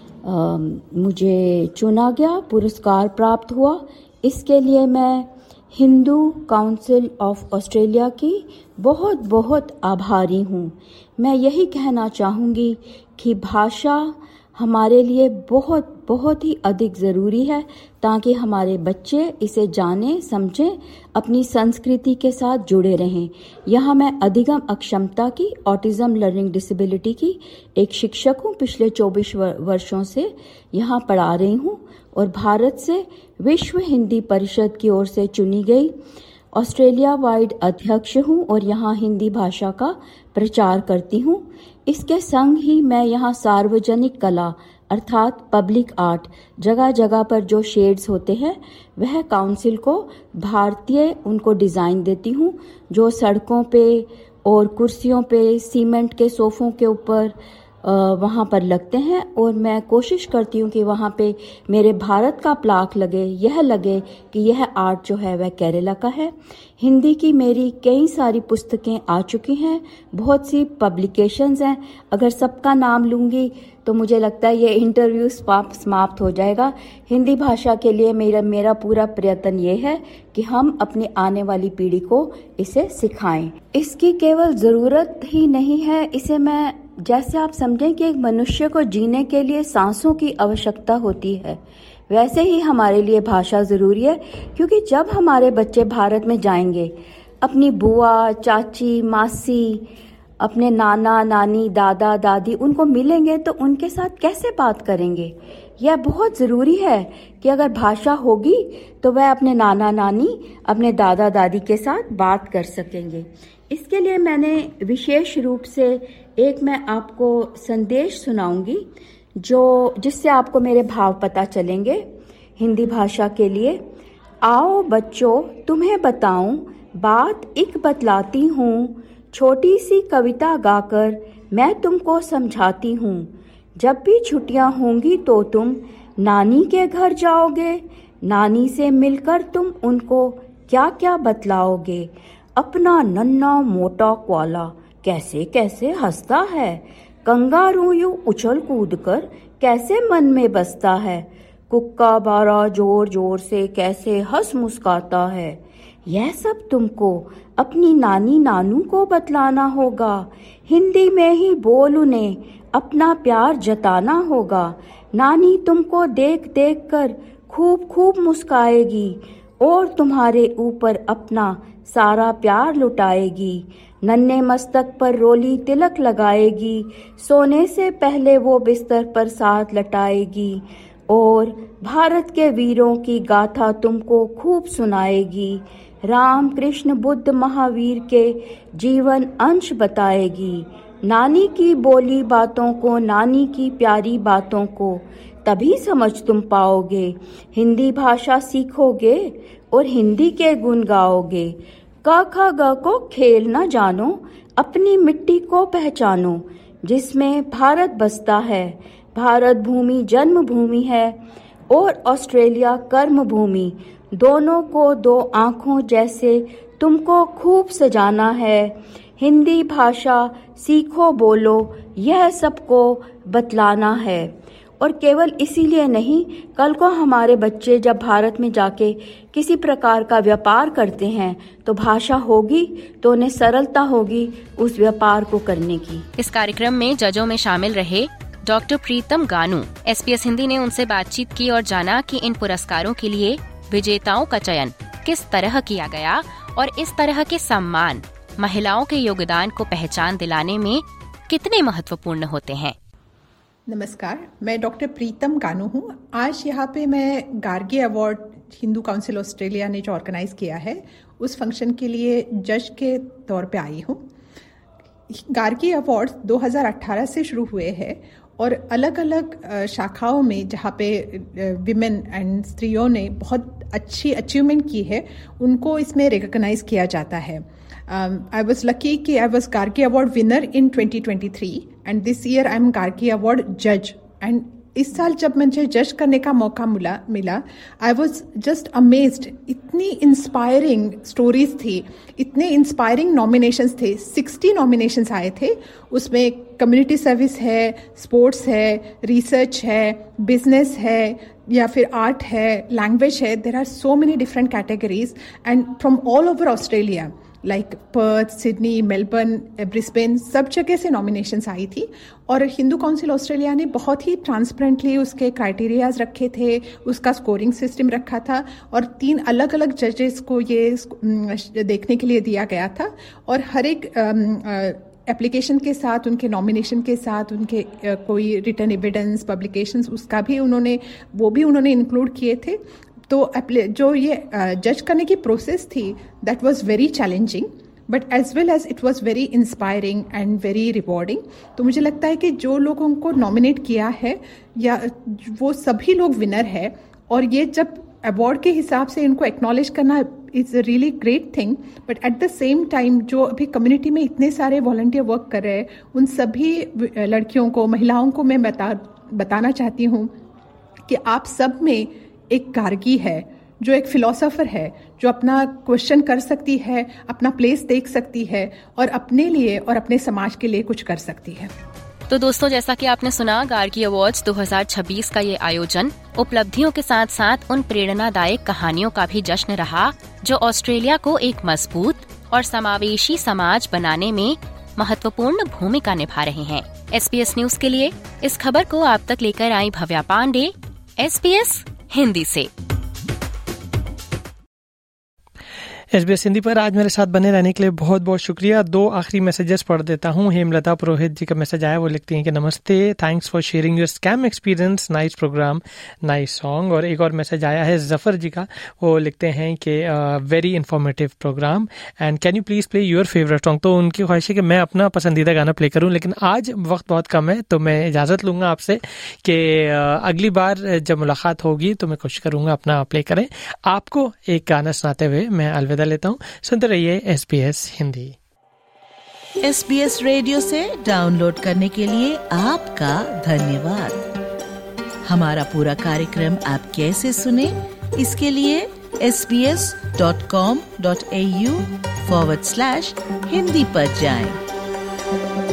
मुझे चुना गया, पुरस्कार प्राप्त हुआ। इसके लिए मैं हिंदू काउंसिल ऑफ ऑस्ट्रेलिया की बहुत बहुत आभारी हूँ। मैं यही कहना चाहूँगी कि भाषा हमारे लिए बहुत बहुत ही अधिक ज़रूरी है ताकि हमारे बच्चे इसे जानें, समझें, अपनी संस्कृति के साथ जुड़े रहें। यहाँ मैं अधिगम अक्षमता की, ऑटिज्म लर्निंग डिसेबिलिटी की एक शिक्षक हूँ। पिछले 24 वर्षों से यहाँ पढ़ा रही हूँ और भारत से विश्व हिंदी परिषद की ओर से चुनी गई ऑस्ट्रेलिया वाइड अध्यक्ष हूँ और यहाँ हिंदी भाषा का प्रचार करती हूँ। इसके संग ही मैं यहाँ सार्वजनिक कला अर्थात पब्लिक आर्ट, जगह जगह पर जो शेड्स होते हैं वह काउंसिल को भारतीय उनको डिज़ाइन देती हूँ, जो सड़कों पे और कुर्सियों पे, सीमेंट के सोफ़ों के ऊपर वहाँ पर लगते हैं। और मैं कोशिश करती हूँ कि वहाँ पे मेरे भारत का प्लाक लगे, यह लगे कि यह आर्ट जो है वह केरला का है। हिंदी की मेरी कई सारी पुस्तकें आ चुकी हैं, बहुत सी पब्लिकेशंस हैं। अगर सबका नाम लूँगी तो मुझे लगता है ये इंटरव्यू समाप्त हो जाएगा। हिंदी भाषा के लिए मेरा पूरा प्रयत्न ये है कि हम अपनी आने वाली पीढ़ी को इसे सिखाएं। इसकी केवल ज़रूरत ही नहीं है, इसे मैं जैसे आप समझें कि एक मनुष्य को जीने के लिए सांसों की आवश्यकता होती है, वैसे ही हमारे लिए भाषा ज़रूरी है। क्योंकि जब हमारे बच्चे भारत में जाएंगे, अपनी बुआ, चाची, मासी, अपने नाना, नानी, दादा, दादी उनको मिलेंगे तो उनके साथ कैसे बात करेंगे। यह बहुत ज़रूरी है कि अगर भाषा होगी तो वह अपने नाना, नानी, अपने दादा, दादी के साथ बात कर सकेंगे। इसके लिए मैंने विशेष रूप से एक मैं आपको संदेश सुनाऊंगी जिससे आपको मेरे भाव पता चलेंगे हिंदी भाषा के लिए। आओ बच्चों, तुम्हें बताऊं, बात एक बतलाती हूँ, छोटी सी कविता गाकर मैं तुमको समझाती हूँ। जब भी छुट्टियाँ होंगी तो तुम नानी के घर जाओगे, नानी से मिलकर तुम उनको क्या क्या बतलाओगे। अपना नन्ना मोटा क्वाला कैसे कैसे हंसता है, कंगारू यूं उछल कूद कर कैसे मन में बसता है, कुक्का बारा जोर जोर से कैसे हंस मुस्काता है। यह सब तुमको अपनी नानी नानू को बतलाना होगा, हिंदी में ही बोल उन्हें अपना प्यार जताना होगा। नानी तुमको देख देख कर खूब खूब मुस्काएगी और तुम्हारे ऊपर अपना सारा प्यार लुटाएगी। नन्हे मस्तक पर रोली तिलक लगाएगी, सोने से पहले वो बिस्तर पर साथ लटाएगी और भारत के वीरों की गाथा तुमको खूब सुनाएगी। राम कृष्ण बुद्ध महावीर के जीवन अंश बताएगी। नानी की बोली बातों को, नानी की प्यारी बातों को तभी समझ तुम पाओगे। हिंदी भाषा सीखोगे और हिंदी के गुण गाओगे। क ख ग को खेल न जानो, अपनी मिट्टी को पहचानो, जिसमें भारत बसता है। भारत भूमि जन्म भूमि है और ऑस्ट्रेलिया कर्म भूमि। दोनों को दो आँखों जैसे तुमको खूब सजाना है। हिंदी भाषा सीखो बोलो, यह सबको बतलाना है। और केवल इसीलिए नहीं, कल को हमारे बच्चे जब भारत में जाके किसी प्रकार का व्यापार करते हैं तो भाषा होगी तो उन्हें सरलता होगी उस व्यापार को करने की। इस कार्यक्रम में जजों में शामिल रहे डॉक्टर प्रीतम गानू। SBS हिंदी ने उनसे बातचीत की और जाना कि इन पुरस्कारों के लिए विजेताओं का चयन किस तरह किया गया और इस तरह के सम्मान महिलाओं के योगदान को पहचान दिलाने में कितने महत्वपूर्ण होते हैं। नमस्कार, मैं डॉक्टर प्रीतम गानू हूँ। आज यहाँ पे मैं Gargi award Hindu council Australia ने जो ऑर्गेनाइज किया है उस फंक्शन के लिए जज के तौर पे आई हूँ। गार्गी अवार्ड 2018 से शुरू हुए हैं और अलग अलग शाखाओं में जहाँ पे विमेन एंड स्त्रियों ने बहुत अच्छी अचीवमेंट की है उनको इसमें रिकॉग्नाइज किया जाता है। I was lucky कि I was Gargi Award winner in 2023 and this year I am Gargi Award judge and इस साल जब मुझे जज करने का मौका मिला आई वॉज जस्ट अमेज्ड। इतनी इंस्पायरिंग स्टोरीज थी, इतने इंस्पायरिंग नॉमिनेशंस थे। 60 नॉमिनेशंस आए थे। उसमें कम्युनिटी सर्विस है, स्पोर्ट्स है, रिसर्च है, बिजनेस है या फिर आर्ट है, लैंग्वेज है। There are so many different categories and from all over Australia like Perth, Sydney, Melbourne, Brisbane, सब जगह से नॉमिनेशंस आई थी। और हिंदू काउंसिल ऑस्ट्रेलिया ने बहुत ही ट्रांसपेरेंटली उसके क्राइटेरियाज रखे थे, उसका स्कोरिंग सिस्टम रखा था और 3 अलग अलग जजेस को ये देखने के लिए दिया गया था। और हर एक एप्लीकेशन के साथ, उनके नॉमिनेशन के साथ उनके कोई रिटन एविडेंस, पब्लिकेशंस, उसका भी उन्होंने इंक्लूड किए थे। तो जो ये जज करने की प्रोसेस थी that was very challenging but as well as it was very inspiring and very rewarding. तो मुझे लगता है कि जो लोगों को नॉमिनेट किया है या वो सभी लोग विनर है और ये जब अवार्ड के हिसाब से इनको एक्नॉलेज करना is a really great thing. But at the same time जो अभी कम्युनिटी में इतने सारे वॉलंटियर वर्क कर रहे हैं उन सभी लड़कियों को, महिलाओं को मैं बताना चाहती हूँ कि आप सब में एक गार्गी है जो एक फिलोसोफर है, जो अपना क्वेश्चन कर सकती है, अपना प्लेस देख सकती है और अपने लिए और अपने समाज के लिए कुछ कर सकती है। तो दोस्तों, जैसा कि आपने सुना, गार्गी अवार्ड्स 2026 का ये आयोजन उपलब्धियों के साथ साथ उन प्रेरणादायक कहानियों का भी जश्न रहा जो ऑस्ट्रेलिया को एक मजबूत और समावेशी समाज बनाने में महत्वपूर्ण भूमिका निभा रहे हैं। SBS न्यूज के लिए इस खबर को आप तक लेकर आई भव्या पांडे, SBS हिंदी से। SBS हिंदी पर आज मेरे साथ बने रहने के लिए बहुत बहुत शुक्रिया। 2 आखिरी मैसेजेस पढ़ देता हूँ। हेमलता पुरोहित जी का मैसेज आया, वो लिखती हैं कि नमस्ते, thanks for sharing your scam experience, nice programme, nice song. और एक और मैसेज आया है जफर जी का, वो लिखते हैं कि very informative programme and can you please play your favourite song. तो उनकी ख्वाहिश है कि मैं अपना पसंदीदा गाना प्ले करूँ, लेकिन आज वक्त बहुत कम है तो मैं इजाज़त लूँगा आपसे कि अगली बार जब मुलाकात होगी तो मैं कोशिश करूँगा अपना प्ले करें। आपको एक गाना सुनाते हुए मैं अलविदा लेता हूँ। सुनते रहिए SBS हिंदी। SBS रेडियो से डाउनलोड करने के लिए आपका धन्यवाद। हमारा पूरा कार्यक्रम आप कैसे सुने, इसके लिए sbs.com.au NAB.com/Hindi पर जाएं।